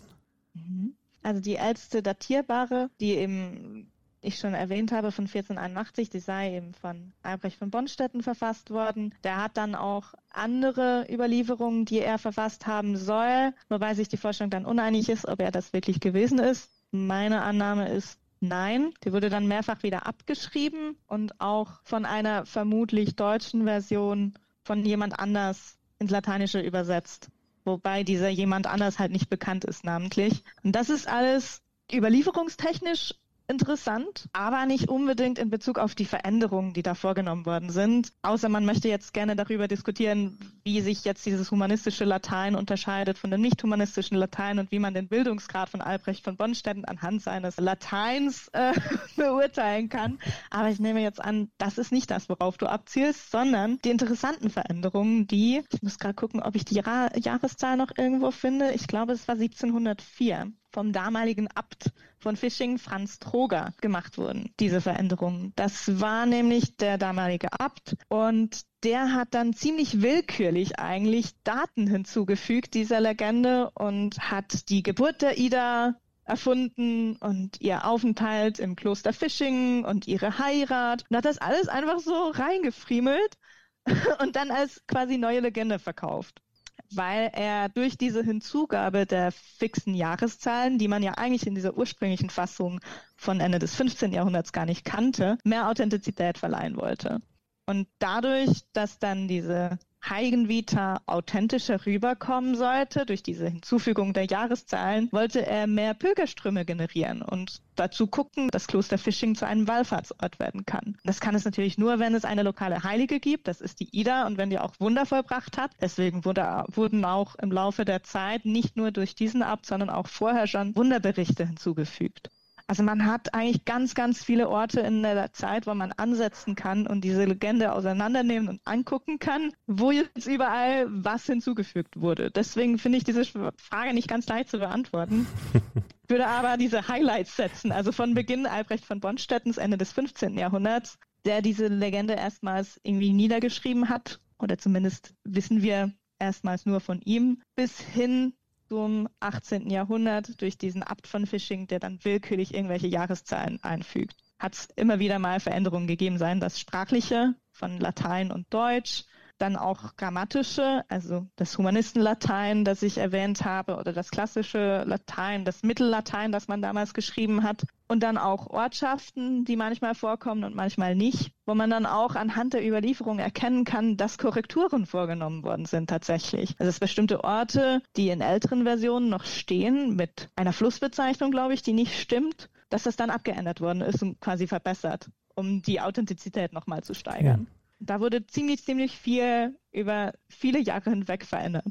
Speaker 1: Also die älteste datierbare, die eben ich schon erwähnt habe, von vierzehnhunderteinundachtzig, die sei eben von Albrecht von Bonstetten verfasst worden. Der hat dann auch andere Überlieferungen, die er verfasst haben soll, wobei sich die Forschung dann uneinig ist, ob er das wirklich gewesen ist. Meine Annahme ist nein. Die wurde dann mehrfach wieder abgeschrieben und auch von einer vermutlich deutschen Version von jemand anders ins Lateinische übersetzt. Wobei dieser jemand anders halt nicht bekannt ist namentlich. Und das ist alles überlieferungstechnisch interessant, aber nicht unbedingt in Bezug auf die Veränderungen, die da vorgenommen worden sind. Außer man möchte jetzt gerne darüber diskutieren, wie sich jetzt dieses humanistische Latein unterscheidet von dem nicht-humanistischen Latein und wie man den Bildungsgrad von Albrecht von Bonstetten anhand seines Lateins äh, beurteilen kann. Aber ich nehme jetzt an, das ist nicht das, worauf du abzielst, sondern die interessanten Veränderungen, die, ich muss gerade gucken, ob ich die Ra- Jahreszahl noch irgendwo finde. Ich glaube, es war siebzehnhundertvier. Vom damaligen Abt von Fisching, Franz Troger, gemacht wurden, diese Veränderungen. Das war nämlich der damalige Abt und der hat dann ziemlich willkürlich eigentlich Daten hinzugefügt dieser Legende und hat die Geburt der Ida erfunden und ihr Aufenthalt im Kloster Fisching und ihre Heirat und hat das alles einfach so reingefriemelt und dann als quasi neue Legende verkauft. Weil er durch diese Hinzugabe der fixen Jahreszahlen, die man ja eigentlich in dieser ursprünglichen Fassung von Ende des fünfzehnten Jahrhunderts gar nicht kannte, mehr Authentizität verleihen wollte. Und dadurch, dass dann diese Heiligen Vita authentischer rüberkommen sollte, durch diese Hinzufügung der Jahreszahlen, wollte er mehr Pilgerströme generieren und dazu gucken, dass Kloster Fisching zu einem Wallfahrtsort werden kann. Das kann es natürlich nur, wenn es eine lokale Heilige gibt, das ist die Ida, und wenn die auch Wunder vollbracht hat. Deswegen wurde, wurden auch im Laufe der Zeit nicht nur durch diesen Abt, sondern auch vorher schon Wunderberichte hinzugefügt. Also man hat eigentlich ganz, ganz viele Orte in der Zeit, wo man ansetzen kann und diese Legende auseinandernehmen und angucken kann, wo jetzt überall was hinzugefügt wurde. Deswegen finde ich diese Frage nicht ganz leicht zu beantworten. Ich würde aber diese Highlights setzen, also von Beginn Albrecht von Bonstettens Ende des fünfzehnten Jahrhunderts, der diese Legende erstmals irgendwie niedergeschrieben hat, oder zumindest wissen wir erstmals nur von ihm, bis hin zum achtzehnten Jahrhundert durch diesen Abt von Fisching, der dann willkürlich irgendwelche Jahreszahlen einfügt. Hat es immer wieder mal Veränderungen gegeben, seien das sprachliche von Latein und Deutsch, dann auch grammatische, also das Humanistenlatein, das ich erwähnt habe, oder das klassische Latein, das Mittellatein, das man damals geschrieben hat, und dann auch Ortschaften, die manchmal vorkommen und manchmal nicht, wo man dann auch anhand der Überlieferung erkennen kann, dass Korrekturen vorgenommen worden sind tatsächlich. Also es bestimmte Orte, die in älteren Versionen noch stehen, mit einer Flussbezeichnung, glaube ich, die nicht stimmt, dass das dann abgeändert worden ist und quasi verbessert, um die Authentizität nochmal zu steigern. Ja. Da wurde ziemlich, ziemlich viel über viele Jahre hinweg verändert.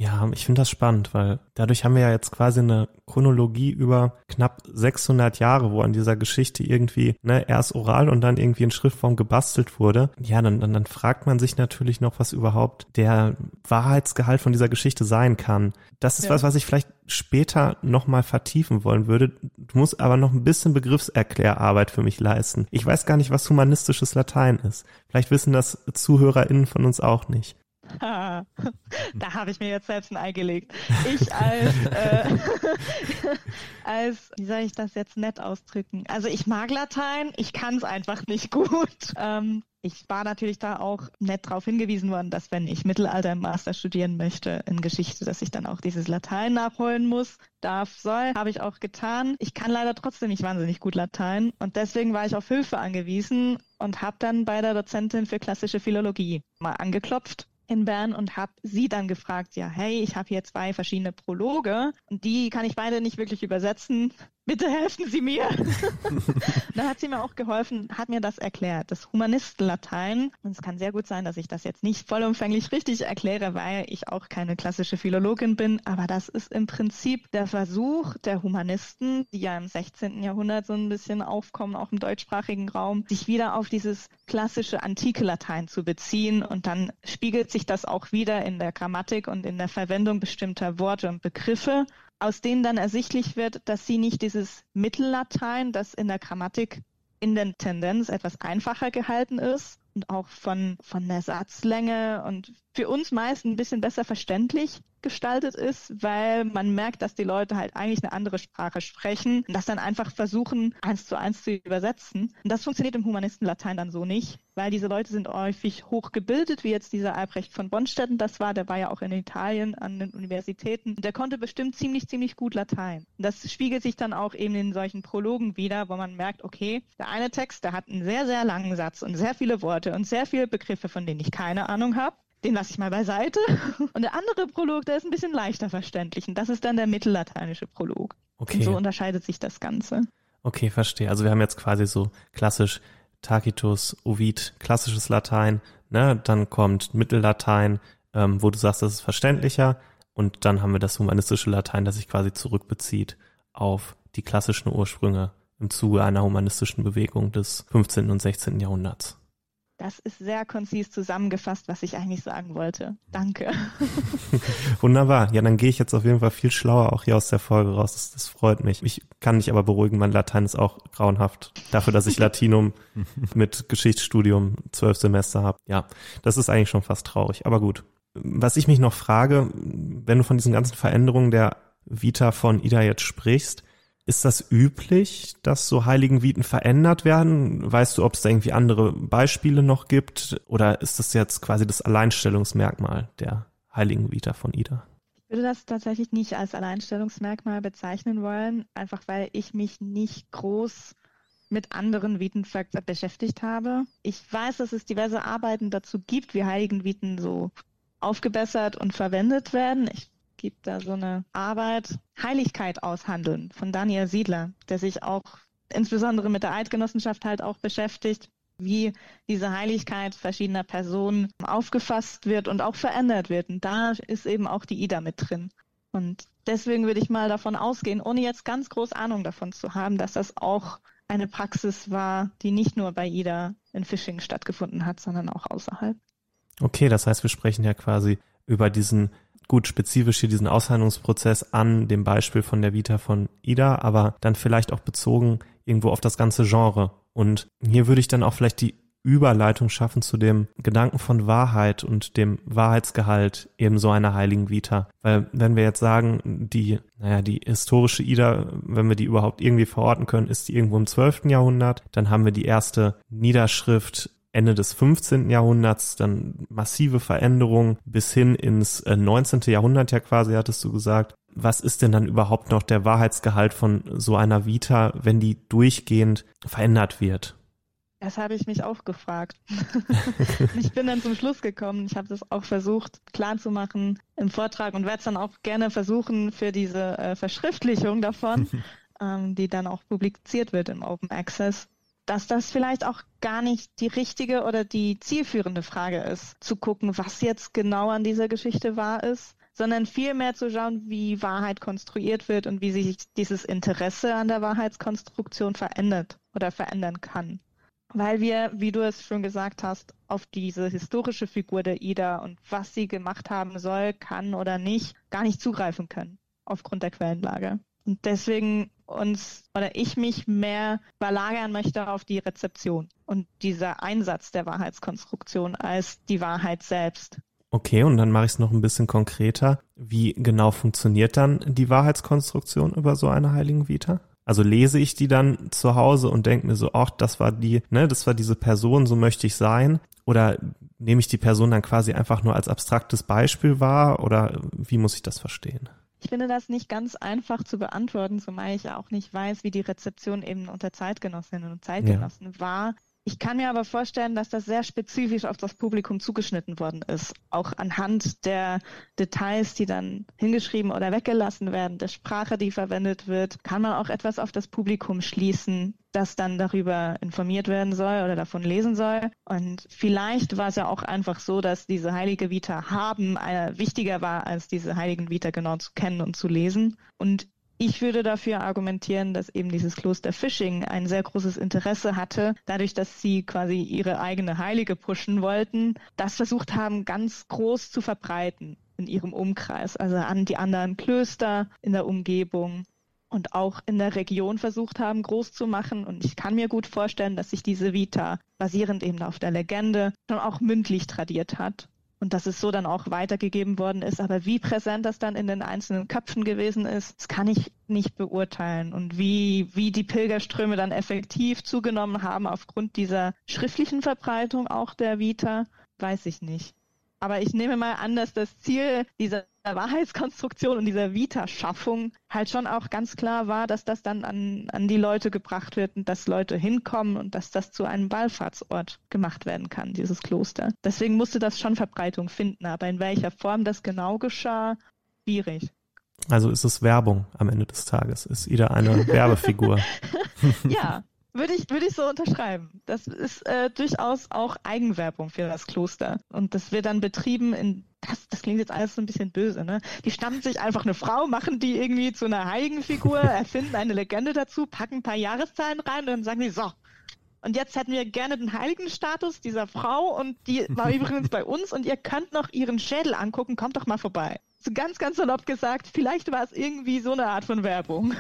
Speaker 6: Ja, ich finde das spannend, weil dadurch haben wir ja jetzt quasi eine Chronologie über knapp sechshundert Jahre, wo an dieser Geschichte irgendwie, ne, erst oral und dann irgendwie in Schriftform gebastelt wurde. Ja, dann, dann, dann fragt man sich natürlich noch, was überhaupt der Wahrheitsgehalt von dieser Geschichte sein kann. Das ist ja was, was ich vielleicht später nochmal vertiefen wollen würde. Du musst aber noch ein bisschen Begriffserklärarbeit für mich leisten. Ich weiß gar nicht, was humanistisches Latein ist. Vielleicht wissen das ZuhörerInnen von uns auch nicht.
Speaker 1: Da habe ich mir jetzt selbst ein Ei gelegt. Ich als, äh, als, wie soll ich das jetzt nett ausdrücken? Also ich mag Latein, ich kann es einfach nicht gut. Ähm, ich war natürlich da auch nett darauf hingewiesen worden, dass wenn ich Mittelalter im Master studieren möchte in Geschichte, dass ich dann auch dieses Latein nachholen muss, darf, soll, habe ich auch getan. Ich kann leider trotzdem nicht wahnsinnig gut Latein und deswegen war ich auf Hilfe angewiesen und habe dann bei der Dozentin für klassische Philologie mal angeklopft in Bern und habe sie dann gefragt, ja, hey, ich habe hier zwei verschiedene Prologe und die kann ich beide nicht wirklich übersetzen. Bitte helfen Sie mir. Dann hat sie mir auch geholfen, hat mir das erklärt, das Humanistenlatein. Und es kann sehr gut sein, dass ich das jetzt nicht vollumfänglich richtig erkläre, weil ich auch keine klassische Philologin bin. Aber das ist im Prinzip der Versuch der Humanisten, die ja im sechzehnten Jahrhundert so ein bisschen aufkommen, auch im deutschsprachigen Raum, sich wieder auf dieses klassische antike Latein zu beziehen. Und dann spiegelt sich das auch wieder in der Grammatik und in der Verwendung bestimmter Worte und Begriffe, aus denen dann ersichtlich wird, dass sie nicht dieses Mittellatein, das in der Grammatik in der Tendenz etwas einfacher gehalten ist und auch von, von der Satzlänge und für uns meist ein bisschen besser verständlich gestaltet ist, weil man merkt, dass die Leute halt eigentlich eine andere Sprache sprechen und das dann einfach versuchen, eins zu eins zu übersetzen. Und das funktioniert im Humanistenlatein dann so nicht, weil diese Leute sind häufig hochgebildet, wie jetzt dieser Albrecht von Bonstetten das war, der war ja auch in Italien an den Universitäten. Und der konnte bestimmt ziemlich, ziemlich gut Latein. Und das spiegelt sich dann auch eben in solchen Prologen wieder, wo man merkt, okay, der eine Text, der hat einen sehr, sehr langen Satz und sehr viele Worte und sehr viele Begriffe, von denen ich keine Ahnung habe. Den lasse ich mal beiseite. Und der andere Prolog, der ist ein bisschen leichter verständlich. Und das ist dann der mittellateinische Prolog.
Speaker 6: Okay.
Speaker 1: Und so unterscheidet sich das Ganze.
Speaker 6: Okay, verstehe. Also wir haben jetzt quasi so klassisch Tacitus, Ovid, klassisches Latein. Ne? Dann kommt Mittellatein, ähm, wo du sagst, das ist verständlicher. Und dann haben wir das humanistische Latein, das sich quasi zurückbezieht auf die klassischen Ursprünge im Zuge einer humanistischen Bewegung des fünfzehnten und sechzehnten Jahrhunderts.
Speaker 1: Das ist sehr konzis zusammengefasst, was ich eigentlich sagen wollte. Danke.
Speaker 6: Wunderbar. Ja, dann gehe ich jetzt auf jeden Fall viel schlauer auch hier aus der Folge raus. Das, das freut mich. Ich kann mich aber beruhigen, mein Latein ist auch grauenhaft. Dafür, dass ich Latinum mit Geschichtsstudium zwölf Semester habe. Ja, das ist eigentlich schon fast traurig. Aber gut. Was ich mich noch frage, wenn du von diesen ganzen Veränderungen der Vita von Ida jetzt sprichst, ist das üblich, dass so Heiligen Viten verändert werden? Weißt du, ob es da irgendwie andere Beispiele noch gibt? Oder ist das jetzt quasi das Alleinstellungsmerkmal der Heiligen Vita von Ida?
Speaker 1: Ich würde das tatsächlich nicht als Alleinstellungsmerkmal bezeichnen wollen, einfach weil ich mich nicht groß mit anderen Viten beschäftigt habe. Ich weiß, dass es diverse Arbeiten dazu gibt, wie Heiligen Viten so aufgebessert und verwendet werden. Ich gibt da so eine Arbeit, Heiligkeit aushandeln von Daniel Siedler, der sich auch insbesondere mit der Eidgenossenschaft halt auch beschäftigt, wie diese Heiligkeit verschiedener Personen aufgefasst wird und auch verändert wird. Und da ist eben auch die Ida mit drin. Und deswegen würde ich mal davon ausgehen, ohne jetzt ganz groß Ahnung davon zu haben, dass das auch eine Praxis war, die nicht nur bei Ida in Fisching stattgefunden hat, sondern auch außerhalb.
Speaker 6: Okay, das heißt, wir sprechen ja quasi über diesen gut, spezifisch hier diesen Aushandlungsprozess an dem Beispiel von der Vita von Ida, aber dann vielleicht auch bezogen irgendwo auf das ganze Genre. Und hier würde ich dann auch vielleicht die Überleitung schaffen zu dem Gedanken von Wahrheit und dem Wahrheitsgehalt eben so einer Heiligen Vita. Weil wenn wir jetzt sagen, die, naja, die historische Ida, wenn wir die überhaupt irgendwie verorten können, ist die irgendwo im zwölften Jahrhundert, dann haben wir die erste Niederschrift Ende des fünfzehnten Jahrhunderts, dann massive Veränderungen bis hin ins neunzehnten Jahrhundert ja quasi, hattest du gesagt. Was ist denn dann überhaupt noch der Wahrheitsgehalt von so einer Vita, wenn die durchgehend verändert wird?
Speaker 1: Das habe ich mich auch gefragt. Ich bin dann zum Schluss gekommen. Ich habe das auch versucht klarzumachen im Vortrag und werde es dann auch gerne versuchen für diese äh, Verschriftlichung davon, ähm, die dann auch publiziert wird im Open Access, dass das vielleicht auch gar nicht die richtige oder die zielführende Frage ist, zu gucken, was jetzt genau an dieser Geschichte wahr ist, sondern vielmehr zu schauen, wie Wahrheit konstruiert wird und wie sich dieses Interesse an der Wahrheitskonstruktion verändert oder verändern kann. Weil wir, wie du es schon gesagt hast, auf diese historische Figur der Ida und was sie gemacht haben soll, kann oder nicht, gar nicht zugreifen können, aufgrund der Quellenlage. Und deswegen uns oder ich mich mehr verlagern möchte auf die Rezeption und dieser Einsatz der Wahrheitskonstruktion als die Wahrheit selbst.
Speaker 6: Okay, und dann mache ich es noch ein bisschen konkreter. Wie genau funktioniert dann die Wahrheitskonstruktion über so eine Heiligen Vita? Also lese ich die dann zu Hause und denke mir so, ach, das war die, ne, das war diese Person, so möchte ich sein? Oder nehme ich die Person dann quasi einfach nur als abstraktes Beispiel wahr? Oder wie muss ich das verstehen?
Speaker 1: Ich finde das nicht ganz einfach zu beantworten, zumal ich ja auch nicht weiß, wie die Rezeption eben unter Zeitgenossinnen und Zeitgenossen ja. war. Ich kann mir aber vorstellen, dass das sehr spezifisch auf das Publikum zugeschnitten worden ist. Auch anhand der Details, die dann hingeschrieben oder weggelassen werden, der Sprache, die verwendet wird, kann man auch etwas auf das Publikum schließen, das dann darüber informiert werden soll oder davon lesen soll. Und vielleicht war es ja auch einfach so, dass diese Heilige Vita haben äh, wichtiger war, als diese Heiligen Vita genau zu kennen und zu lesen. Und ich würde dafür argumentieren, dass eben dieses Kloster Fisching ein sehr großes Interesse hatte, dadurch, dass sie quasi ihre eigene Heilige pushen wollten, das versucht haben, ganz groß zu verbreiten in ihrem Umkreis, also an die anderen Klöster in der Umgebung und auch in der Region versucht haben, groß zu machen. Und ich kann mir gut vorstellen, dass sich diese Vita, basierend eben auf der Legende, schon auch mündlich tradiert hat. Und dass es so dann auch weitergegeben worden ist. Aber wie präsent das dann in den einzelnen Köpfen gewesen ist, das kann ich nicht beurteilen. Und wie, wie die Pilgerströme dann effektiv zugenommen haben aufgrund dieser schriftlichen Verbreitung auch der Vita, weiß ich nicht. Aber ich nehme mal an, dass das Ziel dieser Wahrheitskonstruktion und dieser Vita-Schaffung halt schon auch ganz klar war, dass das dann an, an die Leute gebracht wird und dass Leute hinkommen und dass das zu einem Wallfahrtsort gemacht werden kann, dieses Kloster. Deswegen musste das schon Verbreitung finden, aber in welcher Form das genau geschah, schwierig.
Speaker 6: Also ist es Werbung am Ende des Tages? Ist Ida eine Werbefigur?
Speaker 1: Ja. Würde ich, würde ich so unterschreiben. Das ist äh, durchaus auch Eigenwerbung für das Kloster. Und das wird dann betrieben in, das, das klingt jetzt alles so ein bisschen böse, ne? Die schnappen sich einfach eine Frau, machen die irgendwie zu einer Heiligenfigur, erfinden eine Legende dazu, packen ein paar Jahreszahlen rein und dann sagen die, so, und jetzt hätten wir gerne den Heiligenstatus dieser Frau und die war übrigens bei uns und ihr könnt noch ihren Schädel angucken, kommt doch mal vorbei. So ganz, ganz salopp gesagt, vielleicht war es irgendwie so eine Art von Werbung.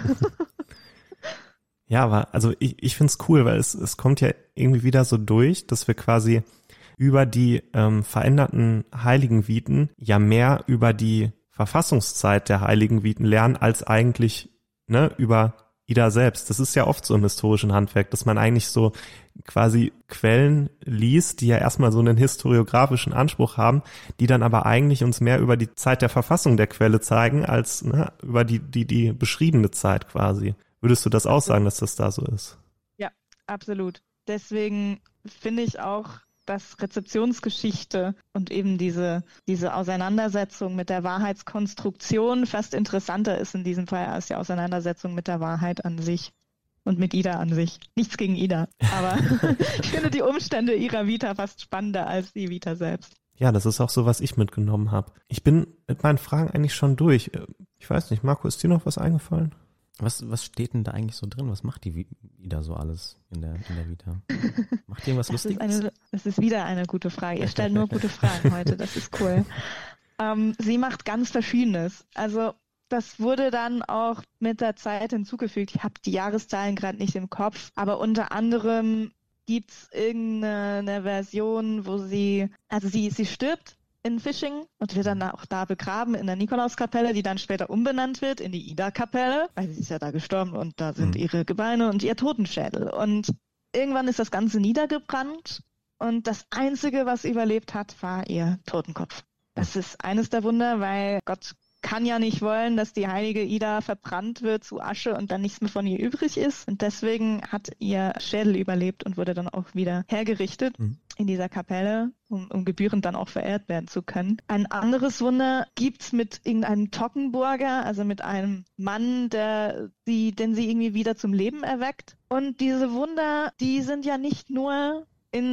Speaker 6: Ja, aber also ich, ich finde es cool, weil es, es kommt ja irgendwie wieder so durch, dass wir quasi über die ähm, veränderten Heiligen Viten ja mehr über die Verfassungszeit der Heiligen Viten lernen, als eigentlich ne über Ida selbst. Das ist ja oft so im historischen Handwerk, dass man eigentlich so quasi Quellen liest, die ja erstmal so einen historiografischen Anspruch haben, die dann aber eigentlich uns mehr über die Zeit der Verfassung der Quelle zeigen, als ne, über die, die, die beschriebene Zeit quasi. Würdest du das auch sagen, dass das da so ist?
Speaker 1: Ja, absolut. Deswegen finde ich auch, dass Rezeptionsgeschichte und eben diese, diese Auseinandersetzung mit der Wahrheitskonstruktion fast interessanter ist in diesem Fall als die Auseinandersetzung mit der Wahrheit an sich und mit Ida an sich. Nichts gegen Ida, aber ich finde die Umstände ihrer Vita fast spannender als die Vita selbst.
Speaker 6: Ja, das ist auch so, was ich mitgenommen habe. Ich bin mit meinen Fragen eigentlich schon durch. Ich weiß nicht, Marco, ist dir noch was eingefallen?
Speaker 5: Was, was steht denn da eigentlich so drin? Was macht die Ida so alles in der, in der Vita? Macht die irgendwas
Speaker 1: das
Speaker 5: Lustiges?
Speaker 1: Ist eine, das ist wieder eine gute Frage. Ihr stellt nur gute Fragen heute, das ist cool. Ähm, sie macht ganz Verschiedenes. Also das wurde dann auch mit der Zeit hinzugefügt. Ich habe die Jahreszahlen gerade nicht im Kopf, aber unter anderem gibt es irgendeine Version, wo sie, also sie, sie stirbt in Fisching und wird dann auch da begraben in der Nikolauskapelle, die dann später umbenannt wird in die Ida-Kapelle, weil sie ist ja da gestorben und da sind mhm. ihre Gebeine und ihr Totenschädel. Und irgendwann ist das Ganze niedergebrannt und das Einzige, was überlebt hat, war ihr Totenkopf. Das ist eines der Wunder, weil Gott kann ja nicht wollen, dass die heilige Ida verbrannt wird zu Asche und dann nichts mehr von ihr übrig ist. Und deswegen hat ihr Schädel überlebt und wurde dann auch wieder hergerichtet mhm. in dieser Kapelle, um, um gebührend dann auch verehrt werden zu können. Ein anderes Wunder gibt's mit irgendeinem Toggenburger, also mit einem Mann, der sie, den sie irgendwie wieder zum Leben erweckt. Und diese Wunder, die sind ja nicht nur in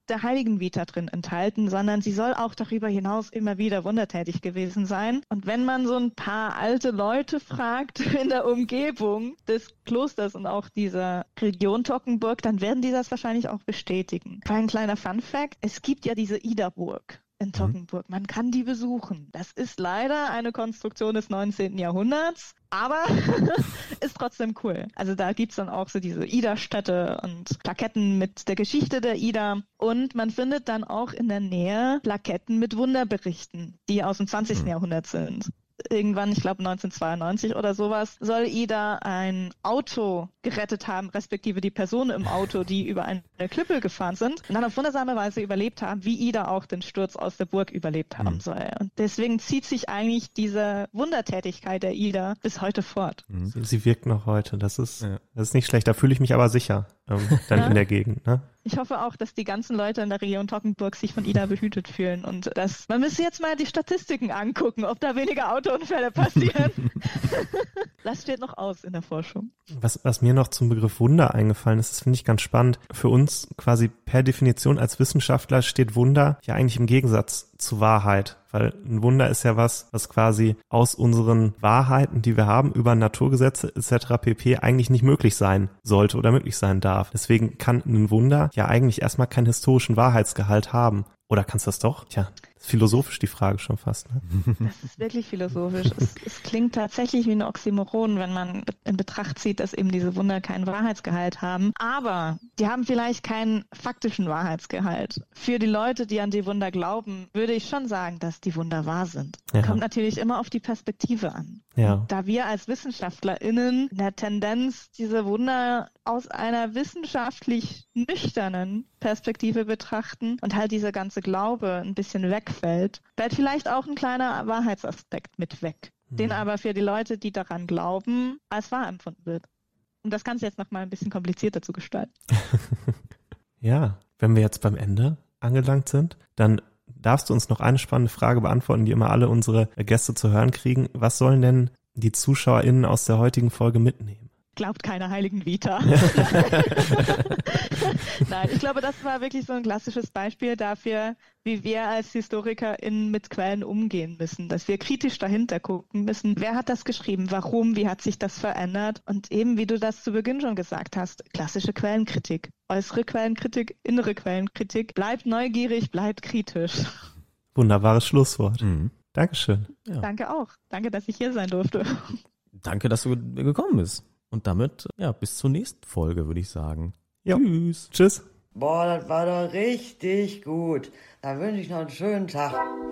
Speaker 1: der Heiligen Vita drin enthalten, sondern sie soll auch darüber hinaus immer wieder wundertätig gewesen sein. Und wenn man so ein paar alte Leute fragt in der Umgebung des Klosters und auch dieser Region Toggenburg, dann werden die das wahrscheinlich auch bestätigen. Ein kleiner Fun-Fact, es gibt ja diese Idaburg in Toggenburg. Man kann die besuchen. Das ist leider eine Konstruktion des neunzehnten Jahrhunderts, aber ist trotzdem cool. Also da gibt's dann auch so diese Ida-Stätte und Plaketten mit der Geschichte der Ida. Und man findet dann auch in der Nähe Plaketten mit Wunderberichten, die aus dem zwanzigsten Mhm. Jahrhundert sind. Irgendwann, ich glaube neunzehnhundertzweiundneunzig oder sowas, soll Ida ein Auto gerettet haben, respektive die Personen im Auto, die über eine Klippe gefahren sind und dann auf wundersame Weise überlebt haben, wie Ida auch den Sturz aus der Burg überlebt haben mhm. soll. Und deswegen zieht sich eigentlich diese Wundertätigkeit der Ida bis heute fort.
Speaker 6: Mhm. Sie, sie wirkt noch heute, das ist, ja. das ist nicht schlecht, da fühle ich mich aber sicher ähm, dann ja. in der Gegend, ne?
Speaker 1: Ich hoffe auch, dass die ganzen Leute in der Region Toggenburg sich von Ida behütet fühlen und dass, man müsste jetzt mal die Statistiken angucken, ob da weniger Autounfälle passieren. Das steht noch aus in der Forschung.
Speaker 6: Was, was mir noch zum Begriff Wunder eingefallen ist, das finde ich ganz spannend. Für uns quasi per Definition als Wissenschaftler steht Wunder ja eigentlich im Gegensatz zu Wahrheit, weil ein Wunder ist ja was, was quasi aus unseren Wahrheiten, die wir haben, über Naturgesetze et cetera pp. Eigentlich nicht möglich sein sollte oder möglich sein darf. Deswegen kann ein Wunder ja eigentlich erstmal keinen historischen Wahrheitsgehalt haben. Oder kannst du das doch? Tja, ist philosophisch die Frage schon fast. Ne?
Speaker 1: Das ist wirklich philosophisch. Es, es klingt tatsächlich wie ein Oxymoron, wenn man in Betracht zieht, dass eben diese Wunder keinen Wahrheitsgehalt haben. Aber die haben vielleicht keinen faktischen Wahrheitsgehalt. Für die Leute, die an die Wunder glauben, würde ich schon sagen, dass die Wunder wahr sind. Ja. Kommt natürlich immer auf die Perspektive an.
Speaker 6: Ja.
Speaker 1: Da wir als WissenschaftlerInnen in der Tendenz diese Wunder aus einer wissenschaftlich nüchternen Perspektive betrachten und halt dieser ganze Glaube ein bisschen wegfällt, fällt vielleicht auch ein kleiner Wahrheitsaspekt mit weg, mhm. den aber für die Leute, die daran glauben, als wahr empfunden wird. Und das Ganze jetzt nochmal ein bisschen komplizierter zu gestalten.
Speaker 6: Ja, wenn wir jetzt beim Ende angelangt sind, dann darfst du uns noch eine spannende Frage beantworten, die immer alle unsere Gäste zu hören kriegen. Was sollen denn die ZuschauerInnen aus der heutigen Folge mitnehmen?
Speaker 1: Glaubt keine Heiligen Vita. Nein, ich glaube, das war wirklich so ein klassisches Beispiel dafür, wie wir als HistorikerInnen mit Quellen umgehen müssen, dass wir kritisch dahinter gucken müssen. Wer hat das geschrieben? Warum? Wie hat sich das verändert? Und eben, wie du das zu Beginn schon gesagt hast, klassische Quellenkritik. Äußere Quellenkritik, innere Quellenkritik. Bleibt neugierig, bleibt kritisch.
Speaker 6: Wunderbares Schlusswort. Mhm. Dankeschön.
Speaker 1: Ja. Danke auch. Danke, dass ich hier sein durfte.
Speaker 5: Danke, dass du gekommen bist. Und damit, ja, bis zur nächsten Folge, würde ich sagen.
Speaker 6: Jo.
Speaker 5: Tschüss.
Speaker 6: Tschüss.
Speaker 2: Boah, das war doch richtig gut. Da wünsche ich noch einen schönen Tag.